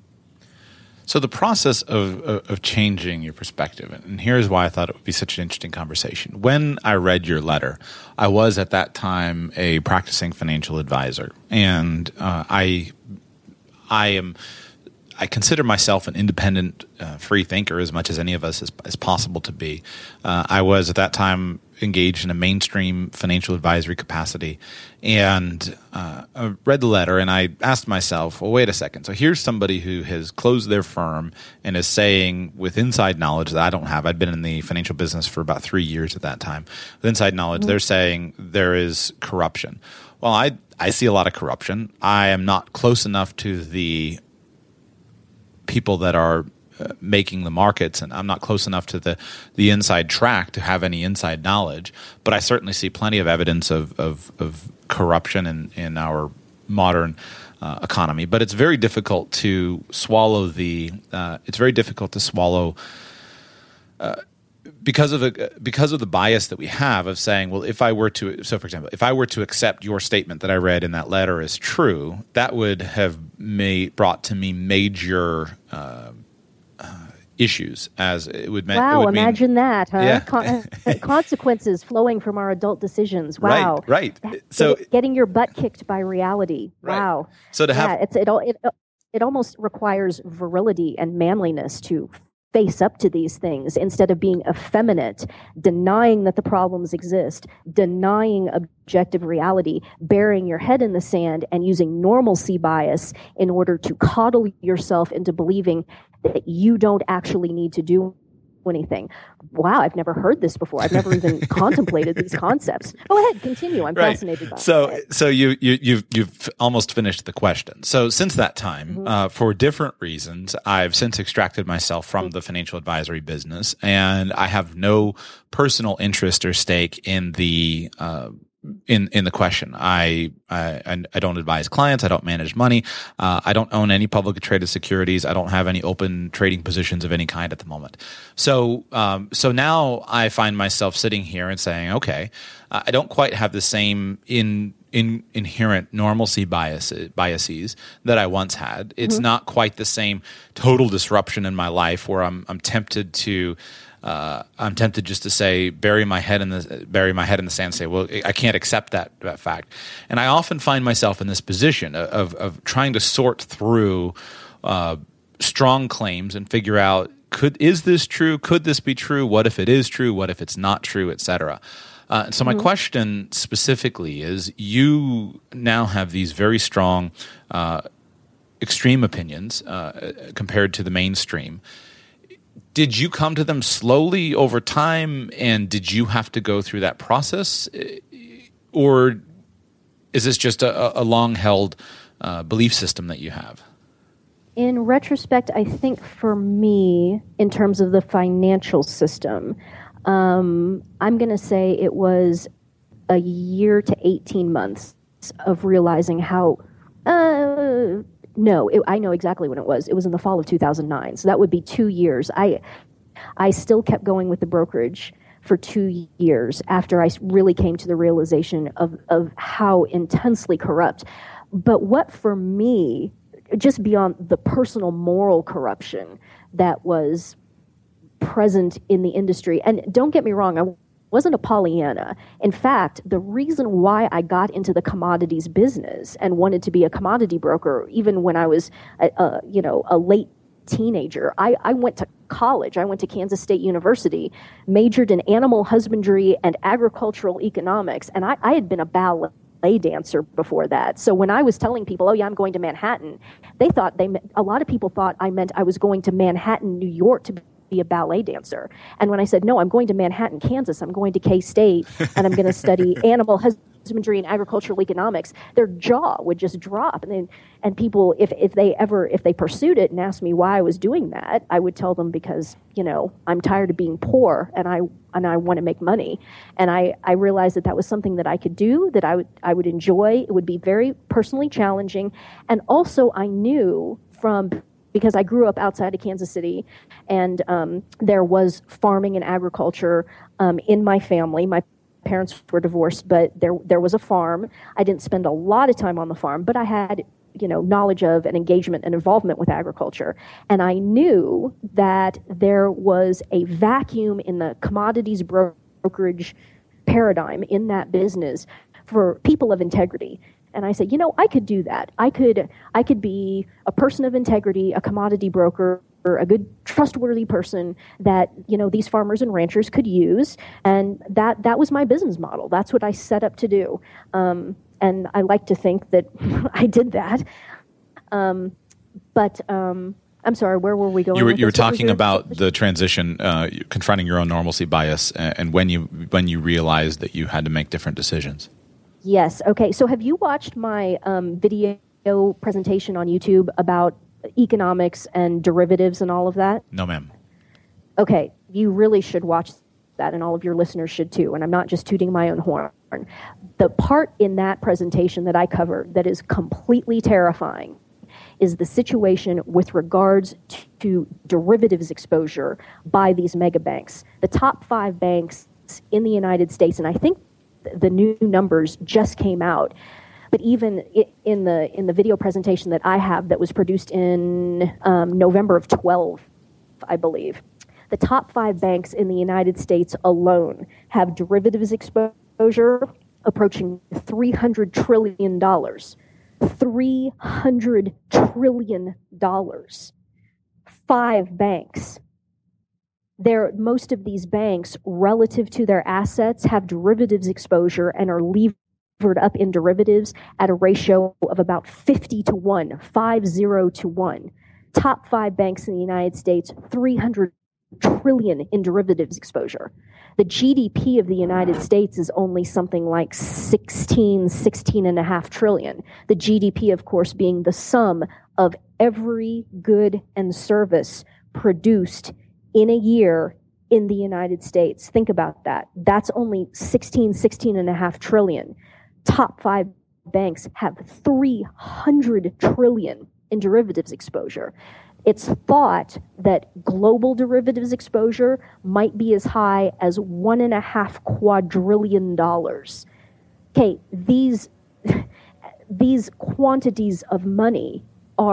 [SPEAKER 3] So the process of changing your perspective, and here's why I thought it would be such an interesting conversation. When I read your letter, I was at that time a practicing financial advisor, and I consider myself an independent, free thinker as much as any of us is possible to be. I was at that time engaged in a mainstream financial advisory capacity, and I read the letter and I asked myself, well, wait a second. So here's somebody who has closed their firm and is saying with inside knowledge that I don't have. I'd been in the financial business for about 3 years at that time. With inside knowledge, they're saying there is corruption. Well, I see a lot of corruption. I am not close enough to the people that are making the markets, and I'm not close enough to the inside track to have any inside knowledge, but I certainly see plenty of evidence of corruption in our modern economy. But it's very difficult to swallow because of the bias that we have of saying, well, for example, if I were to accept your statement that I read in that letter as true, that would have brought to me major issues, as it would.
[SPEAKER 4] Imagine that, huh?
[SPEAKER 3] Yeah.
[SPEAKER 4] Consequences flowing from our adult decisions. Wow,
[SPEAKER 3] right. So
[SPEAKER 4] getting your butt kicked by reality.
[SPEAKER 3] Right.
[SPEAKER 4] Wow.
[SPEAKER 3] So to have
[SPEAKER 4] it almost requires virility and manliness to face up to these things instead of being effeminate, denying that the problems exist, denying objective reality, burying your head in the sand, and using normalcy bias in order to coddle yourself into believing that you don't actually need to do anything. Wow, I've never heard this before. I've never even contemplated these concepts. Go ahead, continue. I'm fascinated by it.
[SPEAKER 3] So you've almost finished the question. So since that time, for different reasons, I've since extracted myself from the financial advisory business, and I have no personal interest or stake in the in the question. I don't advise clients. I don't manage money. I don't own any publicly traded securities. I don't have any open trading positions of any kind at the moment. So now I find myself sitting here and saying, okay, I don't quite have the same inherent normalcy biases that I once had. It's not quite the same total disruption in my life where I'm tempted to. I'm tempted just to say, bury my head in the sand and say, well, I can't accept that fact. And I often find myself in this position of trying to sort through strong claims and figure out, is this true? Could this be true? What if it is true? What if it's not true, et cetera? So my question specifically is, you now have these very strong extreme opinions compared to the mainstream. Did you come to them slowly over time, and did you have to go through that process? Or is this just a long-held belief system that you have?
[SPEAKER 4] In retrospect, I think for me, in terms of the financial system, I'm going to say it was a year to 18 months of realizing how... I know exactly when it was. It was in the fall of 2009. So that would be 2 years. I still kept going with the brokerage for 2 years after I really came to the realization of how intensely corrupt. But what for me, just beyond the personal moral corruption that was present in the industry, and don't get me wrong, I wasn't a Pollyanna. In fact, the reason why I got into the commodities business and wanted to be a commodity broker, even when I was a late teenager, I went to college. I went to Kansas State University, majored in animal husbandry and agricultural economics, and I had been a ballet dancer before that. So when I was telling people, oh yeah, I'm going to Manhattan, a lot of people thought I meant I was going to Manhattan, New York to be a ballet dancer. And when I said, no, I'm going to Manhattan, Kansas, I'm going to K-State, and I'm going to study animal husbandry and agricultural economics, their jaw would just drop. And people, if they pursued it and asked me why I was doing that, I would tell them because, I'm tired of being poor and I want to make money. And I realized that was something that I could do, that I would enjoy. It would be very personally challenging. And also I knew because I grew up outside of Kansas City, and there was farming and agriculture in my family. My parents were divorced, but there was a farm. I didn't spend a lot of time on the farm, but I had knowledge of and engagement and involvement with agriculture. And I knew that there was a vacuum in the commodities brokerage paradigm in that business for people of integrity. And I said, I could do that. I could be a person of integrity, a commodity broker, or a good, trustworthy person that, these farmers and ranchers could use. And that was my business model. That's what I set up to do. And I like to think that I did that. But I'm sorry, where were we going?
[SPEAKER 3] You were talking about the transition, confronting your own normalcy bias, and when you realized that you had to make different decisions.
[SPEAKER 4] Yes. Okay. So have you watched my video presentation on YouTube about economics and derivatives and all of that?
[SPEAKER 3] No, ma'am.
[SPEAKER 4] Okay. You really should watch that, and all of your listeners should too. And I'm not just tooting my own horn. The part in that presentation that I covered that is completely terrifying is the situation with regards to derivatives exposure by these mega banks. The top 5 banks in the United States, and I think the new numbers just came out, but even in the video presentation that I have that was produced in November of 12, I believe, the top 5 banks in the United States alone have derivatives exposure approaching $300 trillion. $300 trillion. 5 banks. Most of these banks, relative to their assets, have derivatives exposure and are levered up in derivatives at a ratio of about 50 to 1, 50 to 1. Top 5 banks in the United States, $300 trillion in derivatives exposure. The GDP of the United States is only something like 16.5 trillion. The GDP, of course, being the sum of every good and service produced in a year in the United States. Think about that. That's only 16 and a half trillion. Top 5 banks have 300 trillion in derivatives exposure. It's thought that global derivatives exposure might be as high as $1.5 quadrillion. Okay, these quantities of money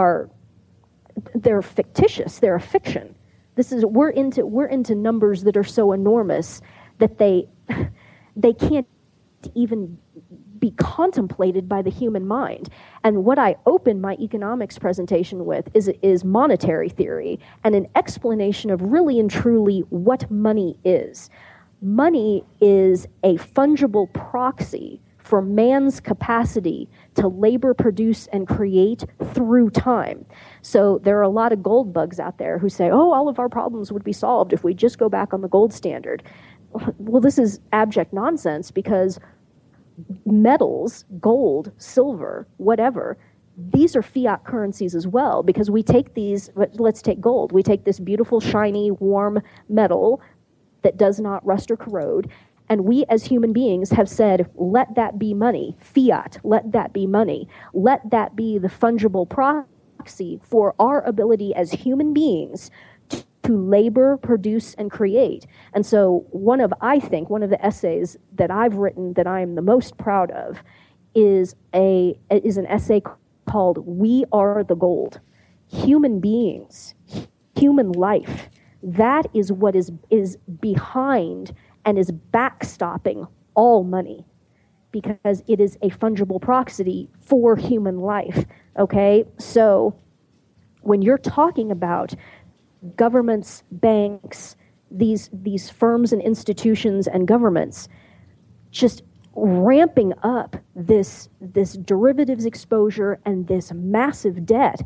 [SPEAKER 4] they're fictitious. They're a fiction. We're into numbers that are so enormous that they can't even be contemplated by the human mind. And what I open my economics presentation with is monetary theory and an explanation of really and truly what money is. Money is a fungible proxy for man's capacity to labor, produce, and create through time. So there are a lot of gold bugs out there who say, oh, all of our problems would be solved if we just go back on the gold standard. Well, this is abject nonsense, because metals, gold, silver, whatever, these are fiat currencies as well, because we take these, let's take gold, we take this beautiful, shiny, warm metal that does not rust or corrode, and we as human beings have said, let that be money, fiat, let that be money, let that be the fungible proxy for our ability as human beings to labor, produce, and create. And so one of the essays that I've written that I'm the most proud of is an essay called "We Are the Gold." Human beings, human life, that is what is behind and is backstopping all money, because it is a fungible proxy for human life. Okay? So when you're talking about governments, banks, these firms and institutions and governments just ramping up this derivatives exposure and this massive debt,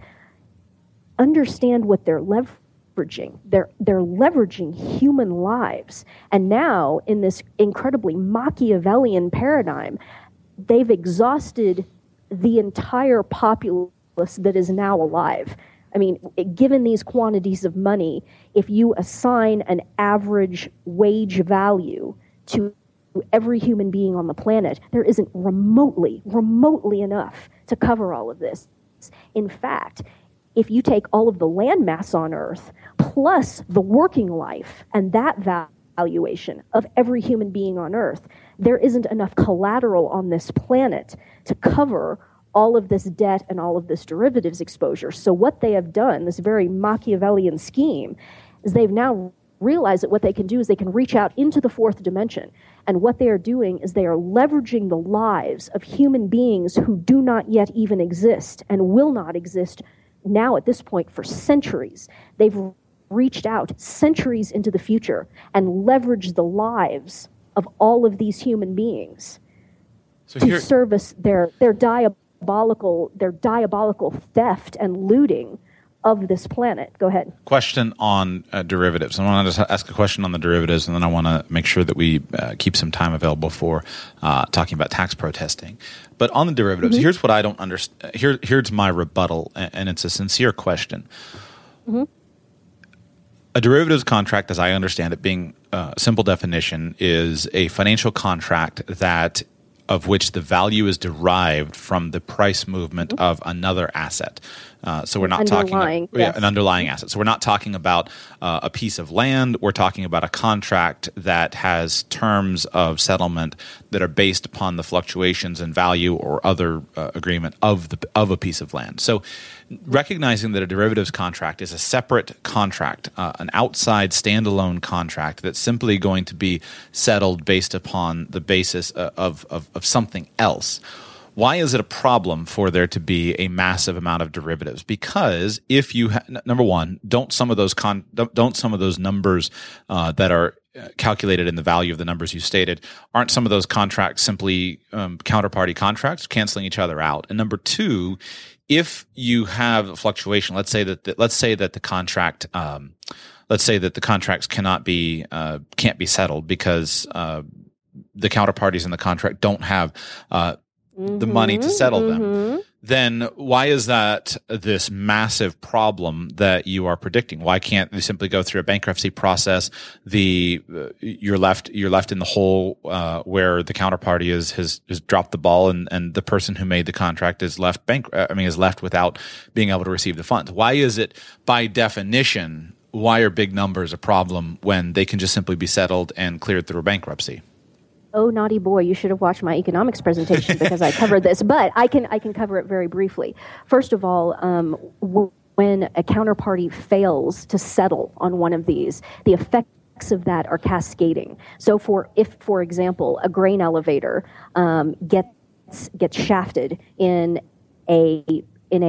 [SPEAKER 4] understand what they're leveraging. They're leveraging human lives. And now, in this incredibly Machiavellian paradigm, they've exhausted the entire populace that is now alive. I mean, given these quantities of money, if you assign an average wage value to every human being on the planet, there isn't remotely enough to cover all of this. In fact, if you take all of the land mass on Earth, plus the working life and that valuation of every human being on Earth, there isn't enough collateral on this planet to cover all of this debt and all of this derivatives exposure. So what they have done, this very Machiavellian scheme, is they've now realized that what they can do is they can reach out into the fourth dimension. And what they are doing is they are leveraging the lives of human beings who do not yet even exist and will not exist now at this point for centuries. They've reached out centuries into the future and leveraged the lives of all of these human beings to service their diabolical theft and looting of this planet. Go ahead.
[SPEAKER 3] Question on derivatives. I want to just ask a question on the derivatives, and then I want to make sure that we keep some time available for talking about tax protesting. But on the derivatives, here's what I don't understand. Here's my rebuttal, and it's a sincere question. A derivatives contract, as I understand it, being a simple definition, is a financial contract of which the value is derived from the price movement of another asset. So we're not talking an underlying asset. So we're not talking about a piece of land. We're talking about a contract that has terms of settlement that are based upon the fluctuations in value or other agreement of a piece of land. So recognizing that a derivatives contract is a separate contract, an outside standalone contract that's simply going to be settled based upon the basis of something else. Why is it a problem for there to be a massive amount of derivatives? Because if you number one, don't some of those numbers that are calculated in the value of the numbers you stated, aren't some of those contracts simply counterparty contracts canceling each other out? And number two, if you have a fluctuation, let's say that the contract contracts can't be settled because the counterparties in the contract don't have the money to settle them, then why is that this massive problem that you are predicting? Why can't they simply go through a bankruptcy process? You're left in the hole where the counterparty has dropped the ball, and the person who made the contract is left without being able to receive the funds. Why is it, by definition, why are big numbers a problem when they can just simply be settled and cleared through bankruptcy?
[SPEAKER 4] Oh, naughty boy, you should have watched my economics presentation because I covered this, but I can cover it very briefly. First of all, when a counterparty fails to settle on one of these, the effects of that are cascading. So if, for example, a grain elevator gets shafted in a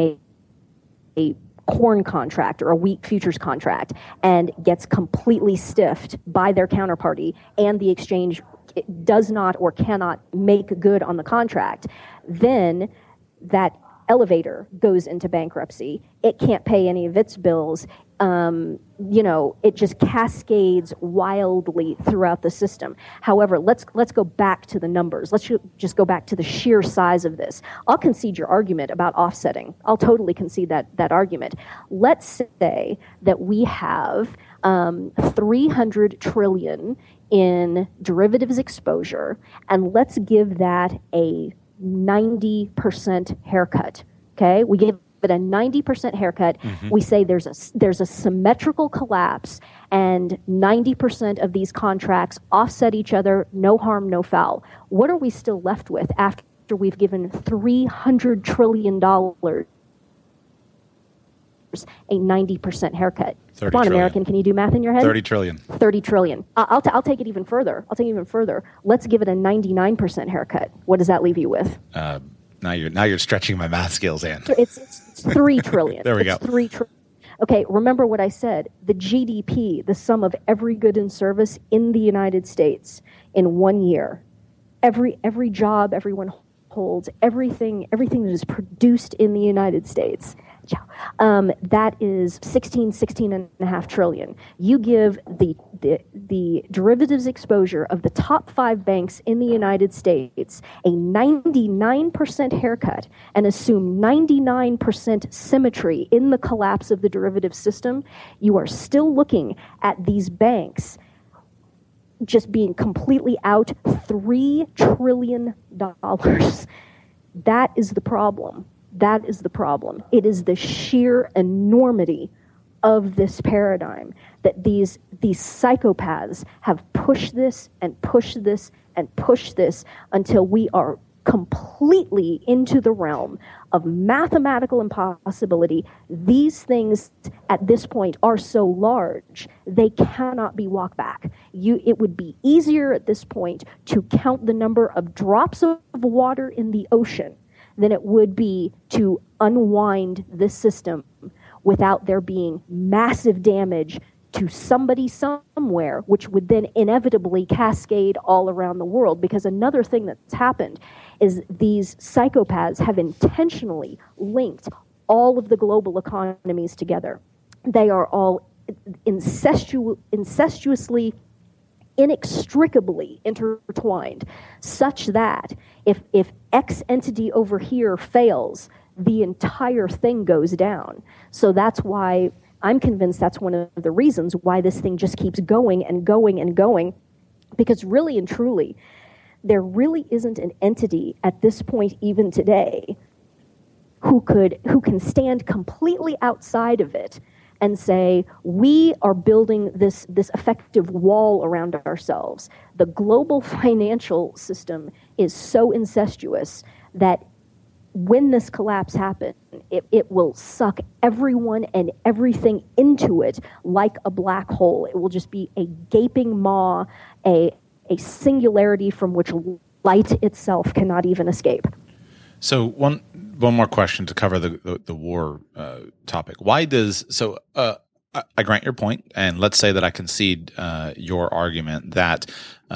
[SPEAKER 4] corn contract or a wheat futures contract and gets completely stiffed by their counterparty, and the exchange does not or cannot make good on the contract, then that elevator goes into bankruptcy. It can't pay any of its bills. It just cascades wildly throughout the system. However, let's go back to the numbers. Let's just go back to the sheer size of this. I'll concede your argument about offsetting. I'll totally concede that argument. Let's say that we have 300 trillion in derivatives exposure, and let's give that a 90% haircut. Okay, we give it a 90% haircut. Mm-hmm. We say there's a symmetrical collapse, and 90% of these contracts offset each other. No harm, no foul. What are we still left with after we've given $300 trillion a 90% haircut? Come on, trillion. American, can you do math in your head?
[SPEAKER 3] 30 trillion.
[SPEAKER 4] 30 trillion. I'll take it even further. Let's give it a 99% haircut. What does that leave you with?
[SPEAKER 3] Now you're stretching my math skills, Ann.
[SPEAKER 4] It's 3 trillion.
[SPEAKER 3] There we go.
[SPEAKER 4] 3 trillion. Okay, remember what I said. The GDP, the sum of every good and service in the United States in 1 year, every job everyone holds, everything that is produced in the United States, that is 16 and a half trillion. You give the derivatives exposure of the top 5 banks in the United States a 99% haircut and assume 99% symmetry in the collapse of the derivative system, you are still looking at these banks just being completely out $3 trillion. That is the problem. That is the problem. It is the sheer enormity of this paradigm that these psychopaths have pushed this and pushed this and pushed this until we are completely into the realm of mathematical impossibility. These things at this point are so large, they cannot be walked back. It would be easier at this point to count the number of drops of water in the ocean than it would be to unwind this system without there being massive damage to somebody somewhere, which would then inevitably cascade all around the world. Because another thing that's happened is these psychopaths have intentionally linked all of the global economies together. They are all incestuously, inextricably intertwined, such that if X entity over here fails, the entire thing goes down. So that's why I'm convinced that's one of the reasons why this thing just keeps going and going and going, because really and truly, there really isn't an entity at this point, even today, who can stand completely outside of it and say, we are building this effective wall around ourselves. The global financial system is so incestuous that when this collapse happens, it will suck everyone and everything into it like a black hole. It will just be a gaping maw, a singularity from which light itself cannot even escape.
[SPEAKER 3] So one more question to cover the war topic. Why does I grant your point, and let's say that I concede your argument that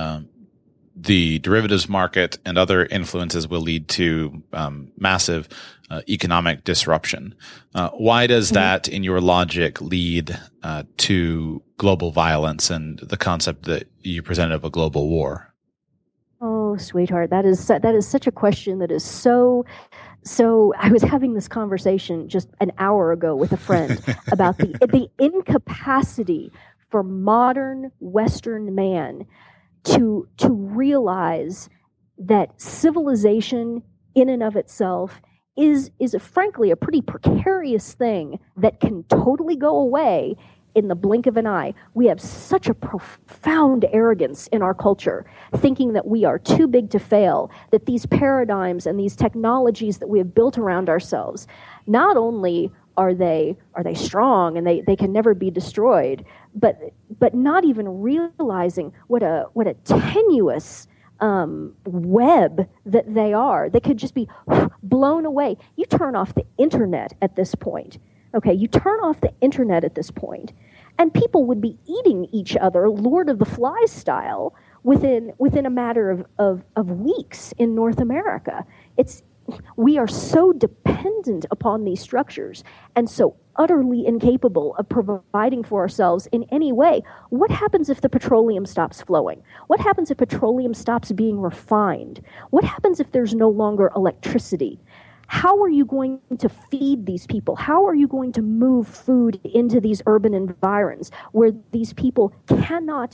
[SPEAKER 3] the derivatives market and other influences will lead to massive economic disruption. Why does that, in your logic, lead to global violence and the concept that you presented of a global war?
[SPEAKER 4] Oh, sweetheart, that is such a question that is so So I was having this conversation just an hour ago with a friend about the incapacity for modern Western man to realize that civilization in and of itself is frankly a pretty precarious thing that can totally go away in the blink of an eye. We have such a profound arrogance in our culture, thinking that we are too big to fail, that these paradigms and these technologies that we have built around ourselves, not only are they strong and they can never be destroyed, but not even realizing what a tenuous web that they are. They could just be blown away. You turn off the internet at this point. Okay, you turn off the internet at this point, and people would be eating each other, Lord of the Flies style, within a matter of weeks in North America. We are so dependent upon these structures and so utterly incapable of providing for ourselves in any way. What happens if the petroleum stops flowing? What happens if petroleum stops being refined? What happens if there's no longer electricity? How are you going to feed these people? How are you going to move food into these urban environs where these people cannot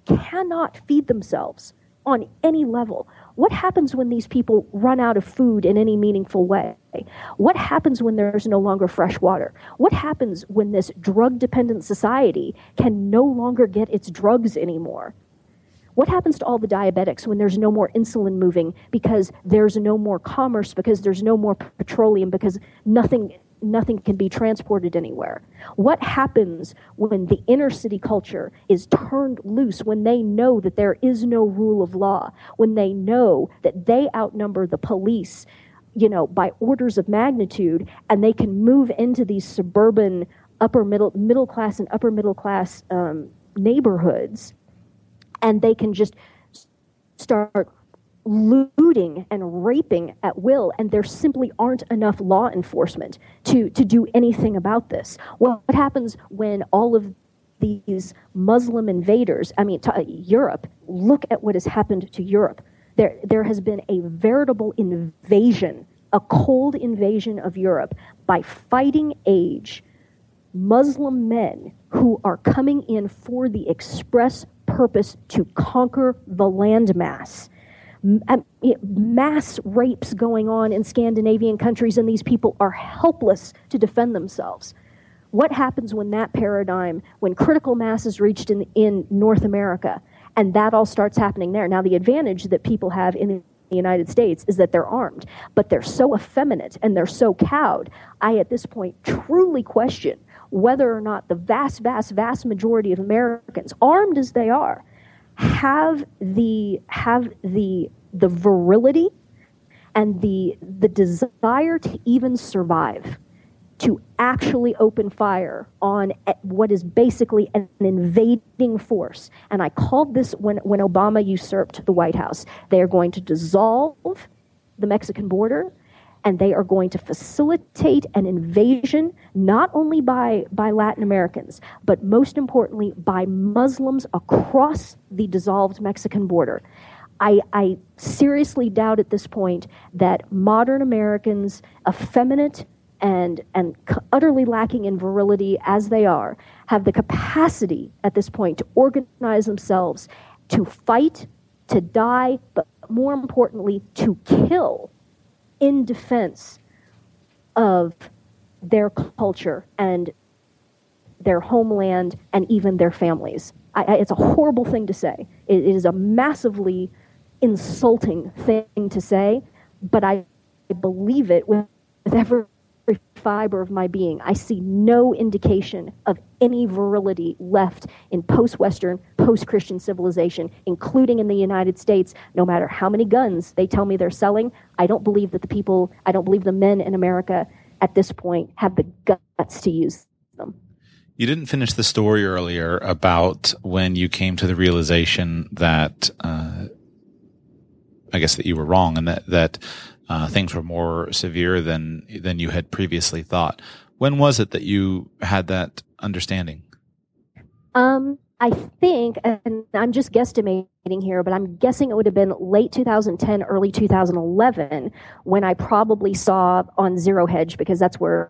[SPEAKER 4] feed themselves on any level? What happens when these people run out of food in any meaningful way? What happens when there's no longer fresh water? What happens when this drug-dependent society can no longer get its drugs anymore? What happens to all the diabetics when there's no more insulin moving because there's no more commerce, because there's no more petroleum, because nothing can be transported anywhere? What happens when the inner city culture is turned loose, when they know that there is no rule of law, when they know that they outnumber the police, by orders of magnitude, and they can move into these suburban middle class and upper middle class neighborhoods, and they can just start looting and raping at will, and there simply aren't enough law enforcement to do anything about this. Well, what happens when all of these Muslim invaders, Europe, look at what has happened to Europe. There has been a veritable invasion, a cold invasion of Europe by fighting age Muslim men who are coming in for the express purpose to conquer the landmass. Mass rapes going on in Scandinavian countries, and these people are helpless to defend themselves. What happens when that paradigm, when critical mass is reached in North America, and that all starts happening there? Now, the advantage that people have in the United States is that they're armed, but they're so effeminate and they're so cowed. I, at this point, truly question whether or not the vast, vast, vast majority of Americans, armed as they are, have the virility and the desire to even survive, to actually open fire on what is basically an invading force. And I called this when Obama usurped the White House. They are going to dissolve the Mexican border, and they are going to facilitate an invasion not only by Latin Americans, but most importantly by Muslims across the dissolved Mexican border. I seriously doubt at this point that modern Americans, effeminate and utterly lacking in virility as they are, have the capacity at this point to organize themselves, to fight, to die, but more importantly, to kill in defense of their culture and their homeland and even their families. It's a horrible thing to say. It is a massively insulting thing to say, but I believe it with every fiber of my being. I see no indication of any virility left in post-Western, post-Christian civilization, including in the United States. No matter how many guns they tell me they're selling, I don't believe that the men in America at this point have the guts to use them.
[SPEAKER 3] You didn't finish the story earlier about when you came to the realization that, I guess that you were wrong and that things were more severe than you had previously thought. When was it that you had that understanding?
[SPEAKER 4] I think, and I'm just guesstimating here, but I'm guessing it would have been late 2010, early 2011 when I probably saw on Zero Hedge, because that's where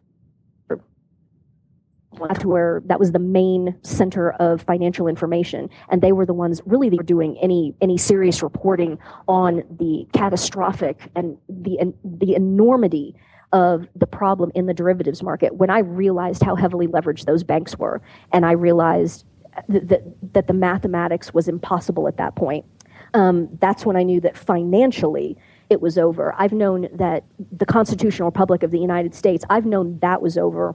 [SPEAKER 4] that was the main center of financial information, and they were the ones really that were doing any serious reporting on the catastrophic and the enormity of the problem in the derivatives market. When I realized how heavily leveraged those banks were, and I realized that the mathematics was impossible at that point, that's when I knew that financially it was over. I've known that the Constitutional Republic of the United States, I've known that was over.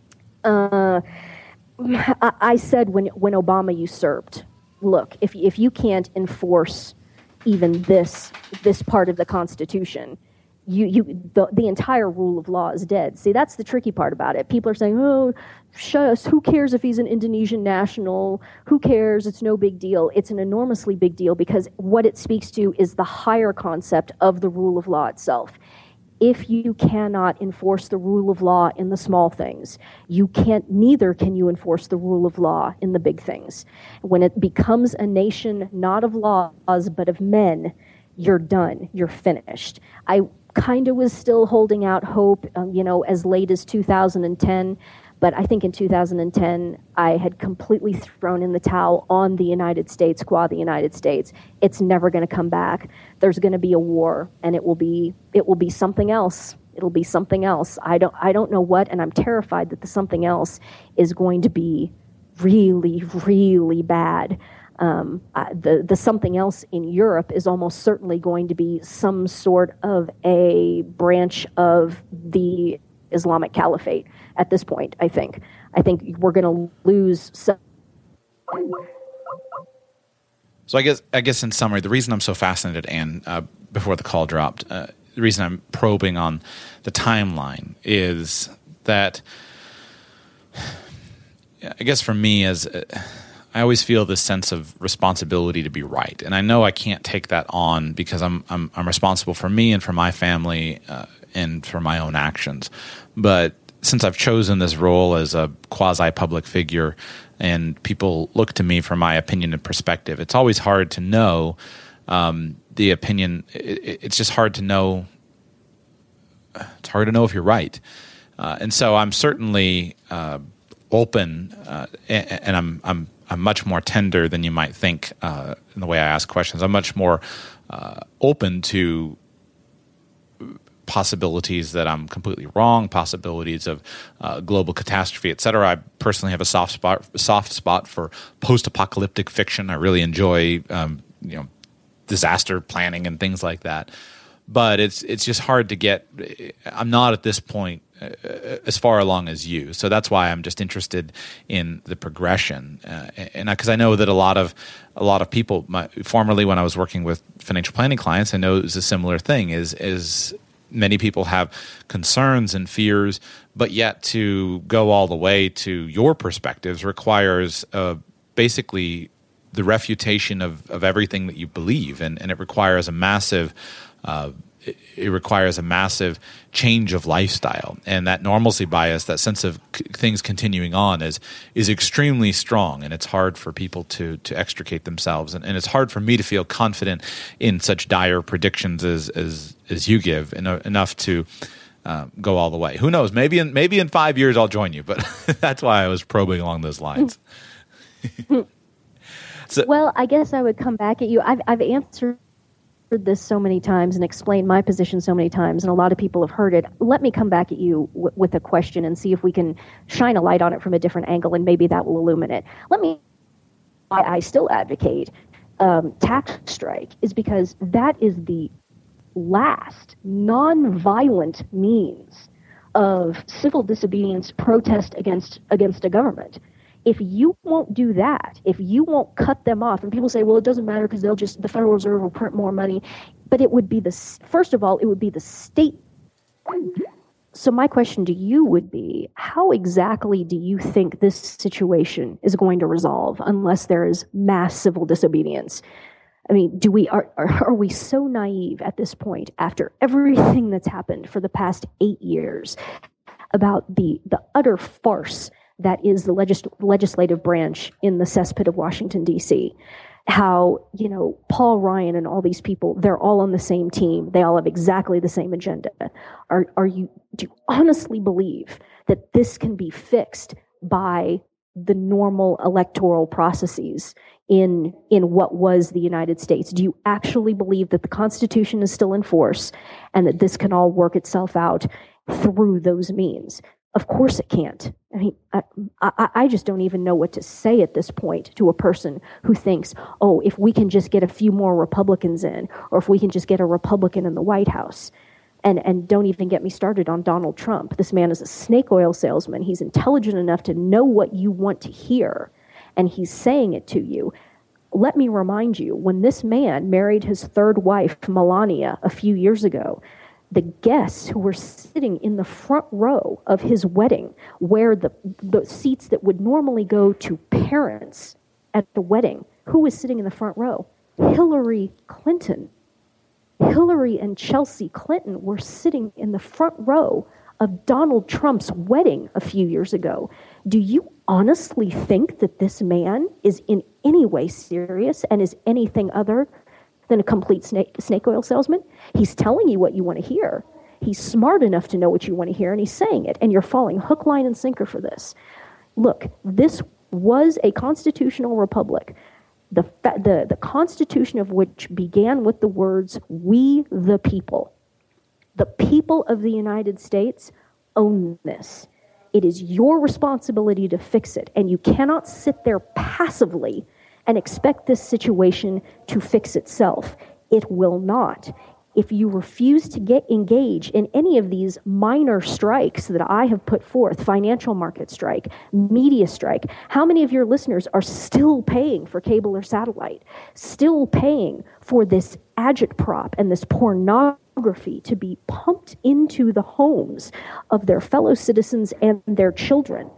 [SPEAKER 4] I said when Obama usurped, look, if you can't enforce even this part of the Constitution, the entire rule of law is dead. See, that's the tricky part about it. People are saying, oh, shut us. Who cares if he's an Indonesian national? Who cares? It's no big deal. It's an enormously big deal, because what it speaks to is the higher concept of the rule of law itself. If you cannot enforce the rule of law in the small things, neither can you enforce the rule of law in the big things. When it becomes a nation not of laws but of men, you're done. You're finished. I kind of was still holding out hope, as late as 2010. But I think in 2010, I had completely thrown in the towel on the United States, qua the United States. It's never going to come back. There's going to be a war, and it will be something else. It'll be something else. I don't know what, and I'm terrified that the something else is going to be really, really bad. The something else in Europe is almost certainly going to be some sort of a branch of the Islamic Caliphate at this point. I think we're going to lose some.
[SPEAKER 3] So I guess in summary, the reason I'm so fascinated, Anne, before the call dropped, the reason I'm probing on the timeline is that I guess for me, I always feel this sense of responsibility to be right, and I know I can't take that on because I'm responsible for me and for my family and for my own actions. But since I've chosen this role as a quasi-public figure and people look to me for my opinion and perspective, it's always hard to know the opinion. It's just hard to know. It's hard to know if you're right. And so I'm certainly open, and I'm much more tender than you might think in the way I ask questions. I'm much more open to possibilities that I'm completely wrong, possibilities of global catastrophe, et cetera. I personally have a soft spot for post-apocalyptic fiction. I really enjoy disaster planning and things like that. But it's just hard to get. I'm not at this point as far along as you, so that's why I'm just interested in the progression, and because I know that a lot of people. Formerly, when I was working with financial planning clients, I know it was a similar thing. Is many people have concerns and fears, but yet to go all the way to your perspectives requires basically the refutation of everything that you believe, and it requires a massive change of lifestyle, and that normalcy bias, that sense of things continuing on, is extremely strong, and it's hard for people to extricate themselves, and it's hard for me to feel confident in such dire predictions as you give, enough to go all the way. Who knows? Maybe in 5 years I'll join you, but that's why I was probing along those lines.
[SPEAKER 4] Well, I guess I would come back at you. I've answered this so many times and explained my position so many times, and a lot of people have heard it. Let me come back at you with a question and see if we can shine a light on it from a different angle, and maybe that will illuminate. Why I still advocate tax strike is because that is the last non-violent means of civil disobedience, protest against a government. If you won't do that, if you won't cut them off, and people say, well, it doesn't matter because the Federal Reserve will print more money, but it would be first of all, it would be the state. So my question to you would be, how exactly do you think this situation is going to resolve unless there is mass civil disobedience? I mean, are we so naive at this point, after everything that's happened for the past 8 years, about the utter farce that is the legislative branch in the cesspit of Washington, D.C.? how, Paul Ryan and all these people, they're all on the same team. They all have exactly the same agenda. Do you honestly believe that this can be fixed by the normal electoral processes in what was the United States? Do you actually believe that the Constitution is still in force and that this can all work itself out through those means? Of course it can't. I mean, I just don't even know what to say at this point to a person who thinks, oh, if we can just get a few more Republicans in, or if we can just get a Republican in the White House. And don't even get me started on Donald Trump. This man is a snake oil salesman. He's intelligent enough to know what you want to hear, and he's saying it to you. Let me remind you, when this man married his third wife, Melania, a few years ago, the guests who were sitting in the front row of his wedding, where the seats that would normally go to parents at the wedding, who was sitting in the front row? Hillary Clinton. Hillary and Chelsea Clinton were sitting in the front row of Donald Trump's wedding a few years ago. Do you honestly think that this man is in any way serious and is anything other than a complete snake oil salesman? He's telling you what you want to hear. He's smart enough to know what you want to hear, and he's saying it, and you're falling hook, line, and sinker for this. Look, this was a constitutional republic, the Constitution of which began with the words, "We the people." The people of the United States own this. It is your responsibility to fix it, and you cannot sit there passively and expect this situation to fix itself. It will not. If you refuse to engage in any of these minor strikes that I have put forth, financial market strike, media strike, how many of your listeners are still paying for cable or satellite, still paying for this agitprop and this pornography to be pumped into the homes of their fellow citizens and their children?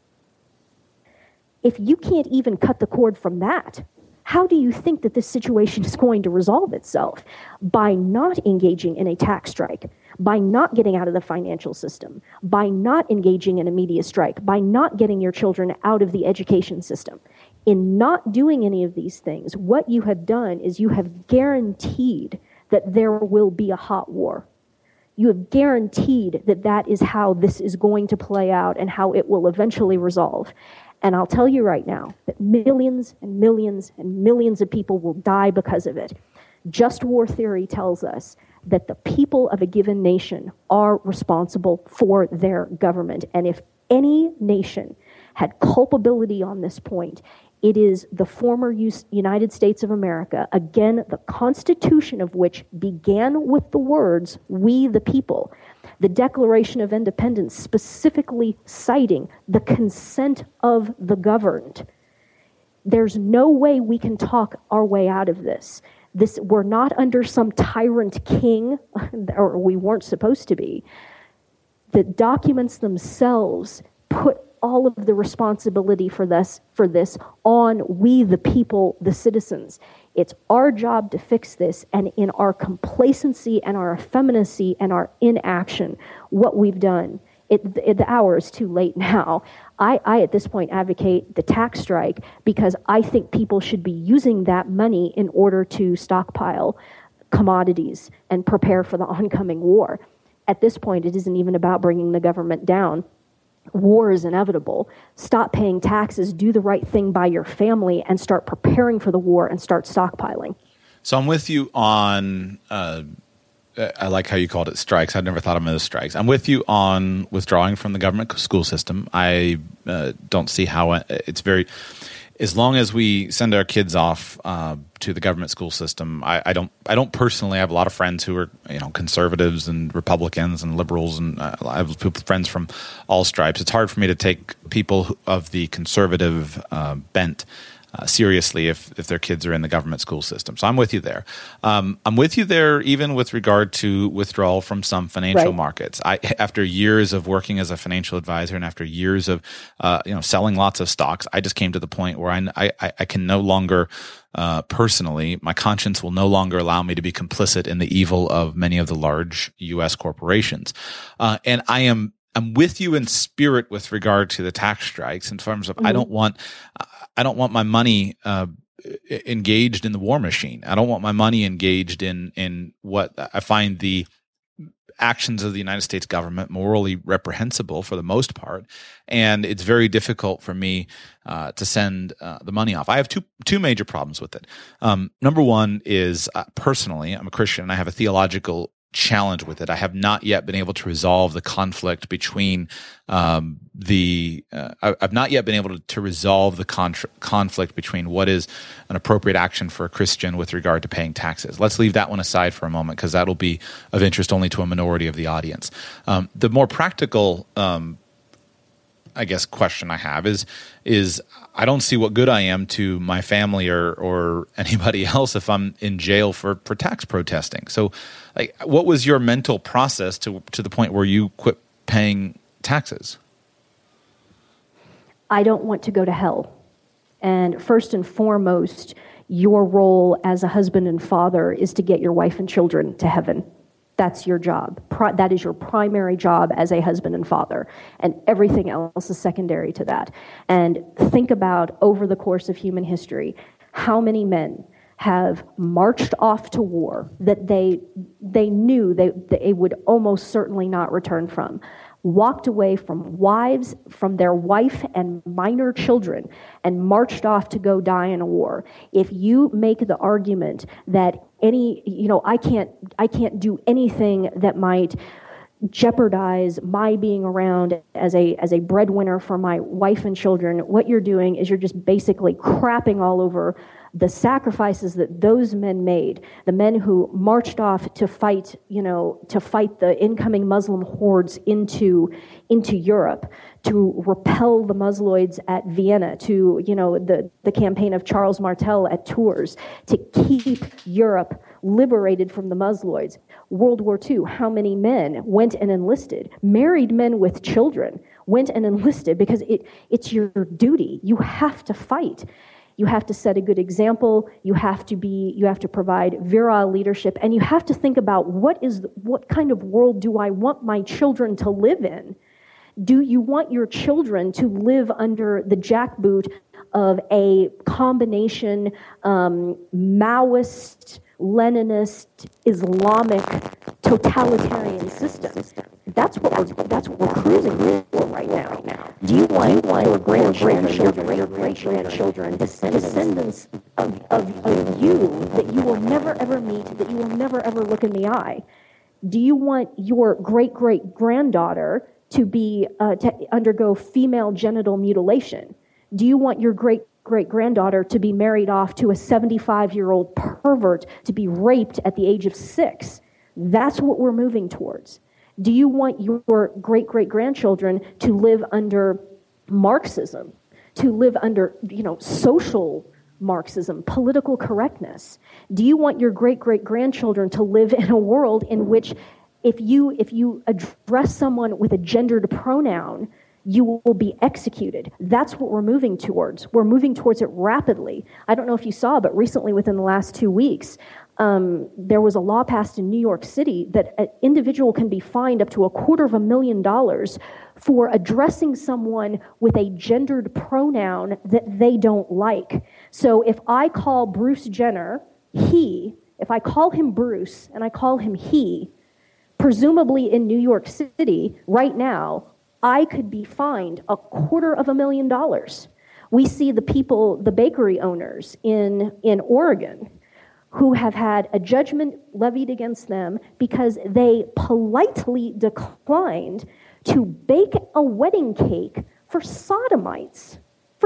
[SPEAKER 4] If you can't even cut the cord from that, how do you think that this situation is going to resolve itself? By not engaging in a tax strike, by not getting out of the financial system, by not engaging in a media strike, by not getting your children out of the education system. In not doing any of these things, what you have done is you have guaranteed that there will be a hot war. You have guaranteed that that is how this is going to play out and how it will eventually resolve. And I'll tell you right now that millions and millions and millions of people will die because of it. Just war theory tells us that the people of a given nation are responsible for their government. And if any nation had culpability on this point, it is the former United States of America, again, the Constitution of which began with the words, "We the people." The Declaration of Independence specifically citing the consent of the governed. There's no way we can talk our way out of this. We're not under some tyrant king, or we weren't supposed to be. The documents themselves put all of the responsibility for this on we the people, the citizens. It's our job to fix this, and in our complacency and our effeminacy and our inaction, what we've done, the hour is too late now. I at this point advocate the tax strike because I think people should be using that money in order to stockpile commodities and prepare for the oncoming war. At this point, it isn't even about bringing the government down. War is inevitable. Stop paying taxes, do the right thing by your family, and start preparing for the war and start stockpiling.
[SPEAKER 3] So I'm with you on, I like how you called it strikes. I'd never thought of them as strikes. I'm with you on withdrawing from the government school system. I don't see how it's very, as long as we send our kids off to the government school system, I don't personally have a lot of friends who are conservatives and Republicans and liberals, and I have friends from all stripes. It's hard for me to take people of the conservative bent seriously if their kids are in the government school system. So I'm with you there. I'm with you there even with regard to withdrawal from some financial markets. After years of working as a financial advisor and after years of selling lots of stocks, I just came to the point where I can no longer personally, my conscience will no longer allow me to be complicit in the evil of many of the large U.S. corporations. And I'm with you in spirit with regard to the tax strikes in terms of I don't want my money engaged in the war machine. I don't want my money engaged in what I find the actions of the United States government morally reprehensible for the most part, and it's very difficult for me to send the money off. I have two major problems with it. Number one is personally, I'm a Christian and I have a theological challenge with it. I have not yet been able to resolve the conflict between I've not yet been able to resolve the conflict between what is an appropriate action for a Christian with regard to paying taxes. Let's leave that one aside for a moment because that'll be of interest only to a minority of the audience. The more practical question I have is I don't see what good I am to my family or anybody else if I'm in jail for tax protesting. So, like, what was your mental process to the point where you quit paying taxes?
[SPEAKER 4] I don't want to go to hell. And first and foremost, your role as a husband and father is to get your wife and children to heaven. That's your job. That is your primary job as a husband and father. And everything else is secondary to that. And think about, over the course of human history, how many men have marched off to war that they knew they would almost certainly not return from, walked away from their wife and minor children, and marched off to go die in a war. If you make the argument that I can't do anything that might jeopardize my being around as a breadwinner for my wife and children, what you're doing is you're just basically crapping all over the sacrifices that those men made, the men who marched off to fight the incoming Muslim hordes into Europe, to repel the Muslims at Vienna, to the campaign of Charles Martel at Tours, to keep Europe liberated from the Muslims. World War II, how many men went and enlisted? Married men with children went and enlisted because it's your duty. You have to fight. You have to set a good example. You have to provide virile leadership, and you have to think about what kind of world do I want my children to live in? Do you want your children to live under the jackboot of a combination Maoist, Leninist, Islamic, totalitarian system? That's what we're cruising for right now. Do you want your great-grandchildren, descendants of you that you will never ever meet, that you will never ever look in the eye? Do you want your great-great-granddaughter to undergo female genital mutilation? Do you want your great-great-granddaughter to be married off to a 75-year-old pervert to be raped at the age of 6? That's what we're moving towards. Do you want your great-great-grandchildren to live under Marxism, to live under, social Marxism, political correctness? Do you want your great-great-grandchildren to live in a world in which if you address someone with a gendered pronoun, you will be executed? That's what we're moving towards. We're moving towards it rapidly. I don't know if you saw, but recently, within the last 2 weeks, there was a law passed in New York City that an individual can be fined up to $250,000 for addressing someone with a gendered pronoun that they don't like. So if I call Bruce Jenner he, if I call him Bruce and I call him he, presumably in New York City right now, I could be fined $250,000. We see the bakery owners in Oregon who have had a judgment levied against them because they politely declined to bake a wedding cake for sodomites.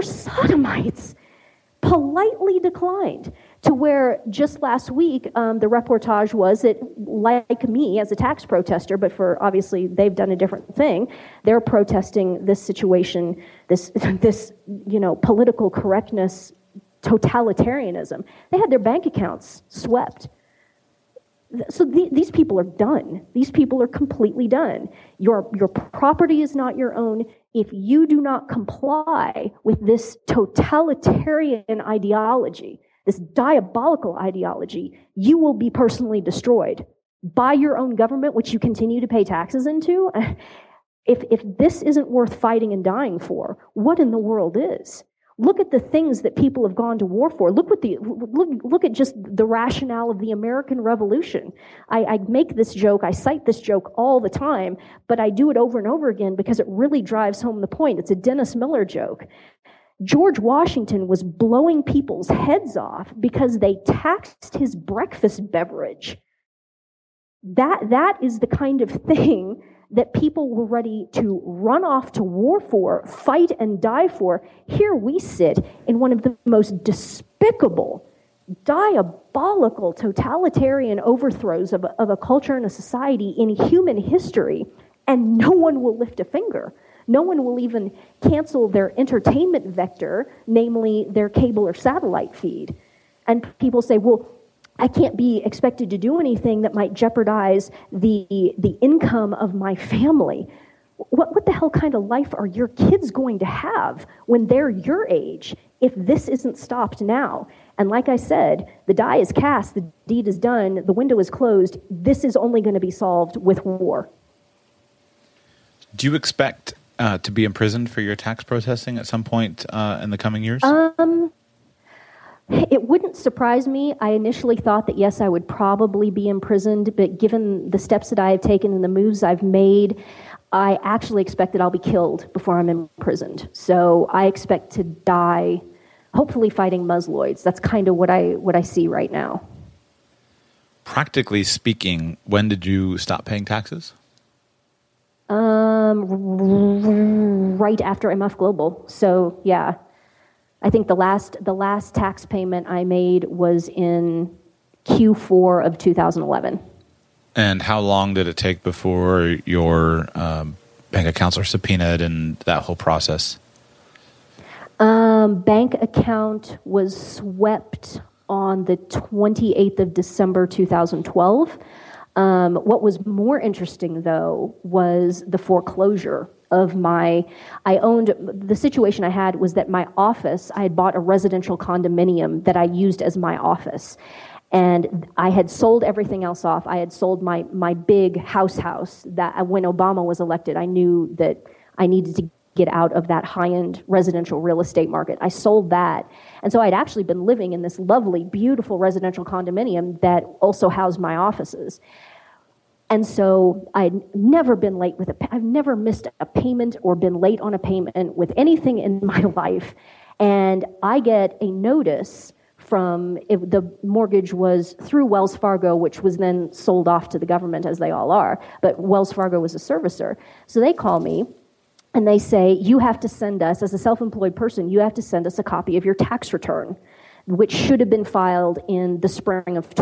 [SPEAKER 4] Politely declined. To where just last week, the reportage was that, like me as a tax protester, but for obviously they've done a different thing, they're protesting this situation, this political correctness, totalitarianism. They had their bank accounts swept. So these people are done. These people are completely done. Your property is not your own. If you do not comply with this totalitarian ideology, this diabolical ideology, you will be personally destroyed by your own government, which you continue to pay taxes into. If this isn't worth fighting and dying for, what in the world is? Look at the things that people have gone to war for. Look at just the rationale of the American Revolution. I make this joke, I cite this joke all the time, but I do it over and over again because it really drives home the point. It's a Dennis Miller joke. George Washington was blowing people's heads off because they taxed his breakfast beverage. That is the kind of thing that people were ready to run off to war for, fight and die for. Here we sit in one of the most despicable, diabolical, totalitarian overthrows of a culture and a society in human history, and no one will lift a finger. No one will even cancel their entertainment vector, namely their cable or satellite feed. And people say, well, I can't be expected to do anything that might jeopardize the income of my family. What the hell kind of life are your kids going to have when they're your age if this isn't stopped now? And like I said, the die is cast, the deed is done, the window is closed. This is only going to be solved with war.
[SPEAKER 3] Do you expect to be imprisoned for your tax protesting at some point in the coming years?
[SPEAKER 4] It wouldn't surprise me. I initially thought that, yes, I would probably be imprisoned, but given the steps that I have taken and the moves I've made, I actually expect that I'll be killed before I'm imprisoned. So I expect to die, hopefully fighting Musloids. That's kind of what I see right now.
[SPEAKER 3] Practically speaking, when did you stop paying taxes?
[SPEAKER 4] Right after MF Global. So, yeah. I think the last tax payment I made was in Q4 of 2011.
[SPEAKER 3] And how long did it take before your bank accounts are subpoenaed and that whole process?
[SPEAKER 4] Bank account was swept on the 28th of December 2012. What was more interesting, though, was the foreclosure of the situation I had was that my office, I had bought a residential condominium that I used as my office. And I had sold everything else off. I had sold my big house that when Obama was elected, I knew that I needed to get out of that high-end residential real estate market. I sold that. And so I'd actually been living in this lovely, beautiful residential condominium that also housed my offices. And so I'd never been late I've never missed a payment or been late on a payment with anything in my life. And I get a notice the mortgage was through Wells Fargo, which was then sold off to the government, as they all are. But Wells Fargo was a servicer. So they call me and they say, you have to send us, as a self-employed person, you have to send us a copy of your tax return, which should have been filed in the spring of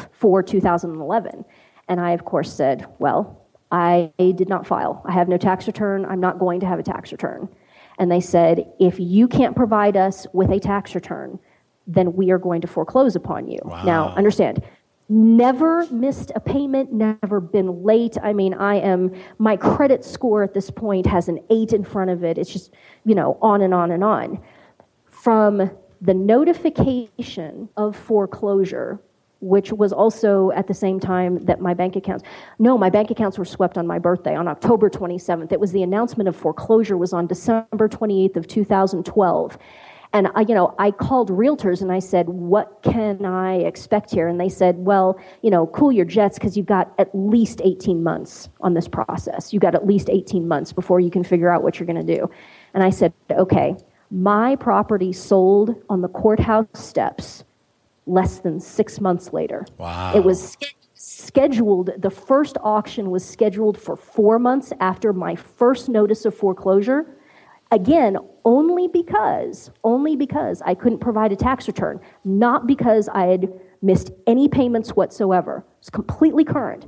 [SPEAKER 4] 2011. And I, of course, said, well, I did not file. I have no tax return. I'm not going to have a tax return. And they said, if you can't provide us with a tax return, then we are going to foreclose upon you. Wow. Now, understand, never missed a payment, never been late. I mean, my credit score at this point has an 8 in front of it. It's just, on and on and on. From the notification of foreclosure, which was also at the same time that my bank accounts were swept on my birthday on October 27th. It was the announcement of foreclosure was on December 28th of 2012. And I called realtors and I said, what can I expect here? And they said, well, cool your jets because you've got at least 18 months on this process. You've got at least 18 months before you can figure out what you're going to do. And I said, okay, my property sold on the courthouse steps less than 6 months later.
[SPEAKER 3] Wow.
[SPEAKER 4] It was scheduled, the first auction was scheduled for 4 months after my first notice of foreclosure. Again, only because I couldn't provide a tax return, not because I had missed any payments whatsoever. It's completely current.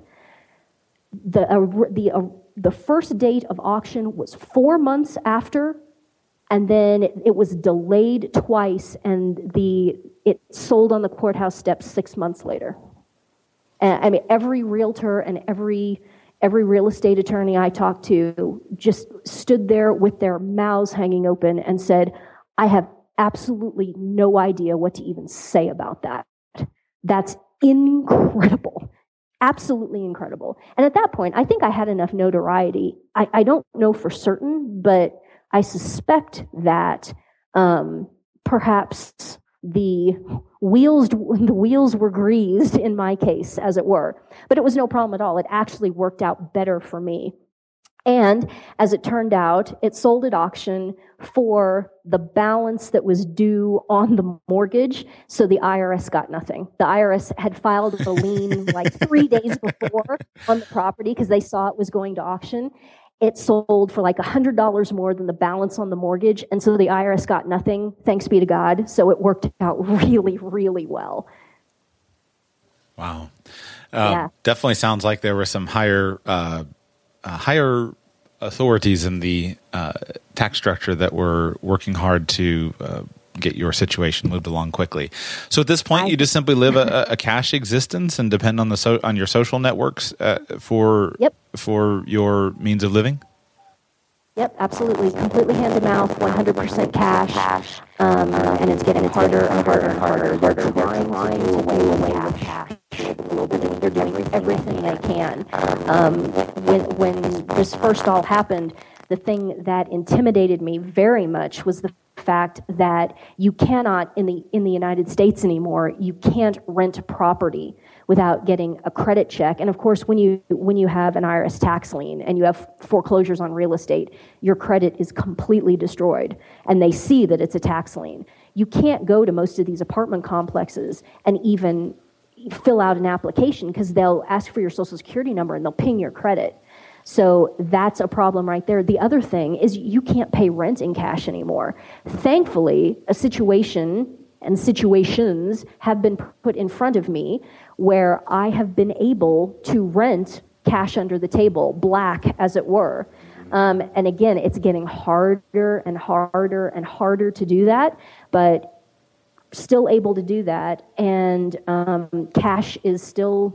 [SPEAKER 4] The first date of auction was 4 months after, and then it was delayed twice, and it sold on the courthouse steps 6 months later. And I mean, every realtor and every real estate attorney I talked to just stood there with their mouths hanging open and said, I have absolutely no idea what to even say about that. That's incredible. Absolutely incredible. And at that point, I think I had enough notoriety. I don't know for certain, but I suspect that Perhaps the wheels were greased in my case, as it were. But it was no problem at all. It actually worked out better for me. And as it turned out, it sold at auction for the balance that was due on the mortgage, so the IRS got nothing. The IRS had filed a lien like 3 days before on the property because they saw it was going to auction. It sold for like $100 more than the balance on the mortgage, and so the IRS got nothing, thanks be to God. So it worked out really, really well.
[SPEAKER 3] Wow.
[SPEAKER 4] Yeah.
[SPEAKER 3] Definitely sounds like there were some higher authorities in the tax structure that were working hard to get your situation moved along quickly. So at this point, you just simply live a cash existence and depend on on your social networks for your means of living?
[SPEAKER 4] Yep, absolutely. Completely hand to mouth, 100% cash, and it's getting harder and harder and harder. They're trying to away with cash. They're doing everything they can. When this first all happened, the thing that intimidated me very much was the fact that you cannot, in the United States anymore, you can't rent property without getting a credit check. And of course, when you have an IRS tax lien and you have foreclosures on real estate, your credit is completely destroyed, and they see that it's a tax lien. You can't go to most of these apartment complexes and even fill out an application because they'll ask for your social security number and they'll ping your credit. So that's a problem right there. The other thing is you can't pay rent in cash anymore. Thankfully, a situation and situations have been put in front of me where I have been able to rent cash under the table, black as it were. And again, it's getting harder and harder and harder to do that, but still able to do that. And cash is still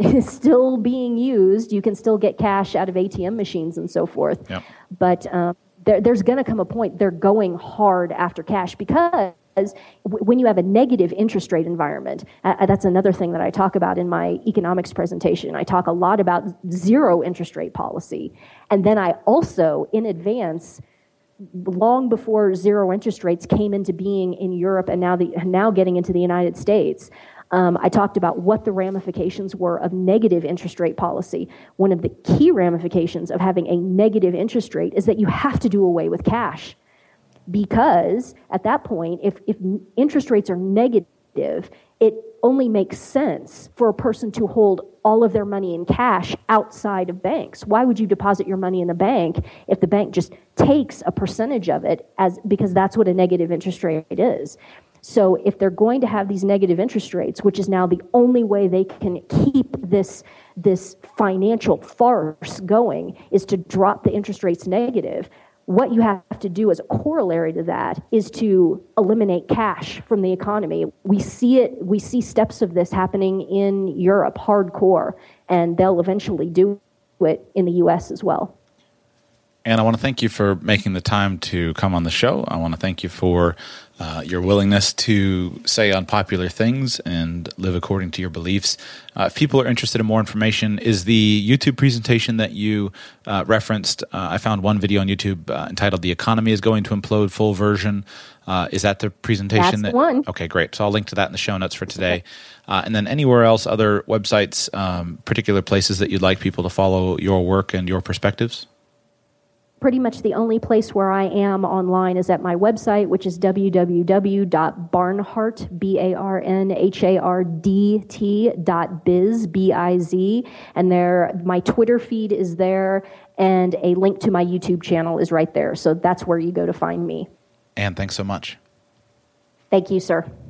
[SPEAKER 4] being used. You can still get cash out of ATM machines and so forth. Yep. But there's going to come a point they're going hard after cash because when you have a negative interest rate environment, that's another thing that I talk about in my economics presentation. I talk a lot about zero interest rate policy. And then I also, in advance, long before zero interest rates came into being in Europe and now getting into the United States, I talked about what the ramifications were of negative interest rate policy. One of the key ramifications of having a negative interest rate is that you have to do away with cash. Because at that point, if interest rates are negative, it only makes sense for a person to hold all of their money in cash outside of banks. Why would you deposit your money in a bank if the bank just takes a percentage of it because that's what a negative interest rate is? So if they're going to have these negative interest rates, which is now the only way they can keep this financial farce going, is to drop the interest rates negative. What you have to do as a corollary to that is to eliminate cash from the economy. We see steps of this happening in Europe, hardcore, and they'll eventually do it in the U.S. as well.
[SPEAKER 3] And I want to thank you for making the time to come on the show. I want to thank you for your willingness to say unpopular things and live according to your beliefs. If people are interested in more information, is the YouTube presentation that you referenced, I found one video on YouTube entitled "The Economy is Going to Implode," full version. Is that the presentation?
[SPEAKER 4] That's the one.
[SPEAKER 3] Okay, great. So I'll link to that in the show notes for today. And then anywhere else, other websites, particular places that you'd like people to follow your work and your perspectives?
[SPEAKER 4] Pretty much the only place where I am online is at my website, which is www.barnhart, BARNHARDT.biz, B-I-Z. And there, my Twitter feed is there, and a link to my YouTube channel is right there. So that's where you go to find me.
[SPEAKER 3] Ann, thanks so much.
[SPEAKER 4] Thank you, sir.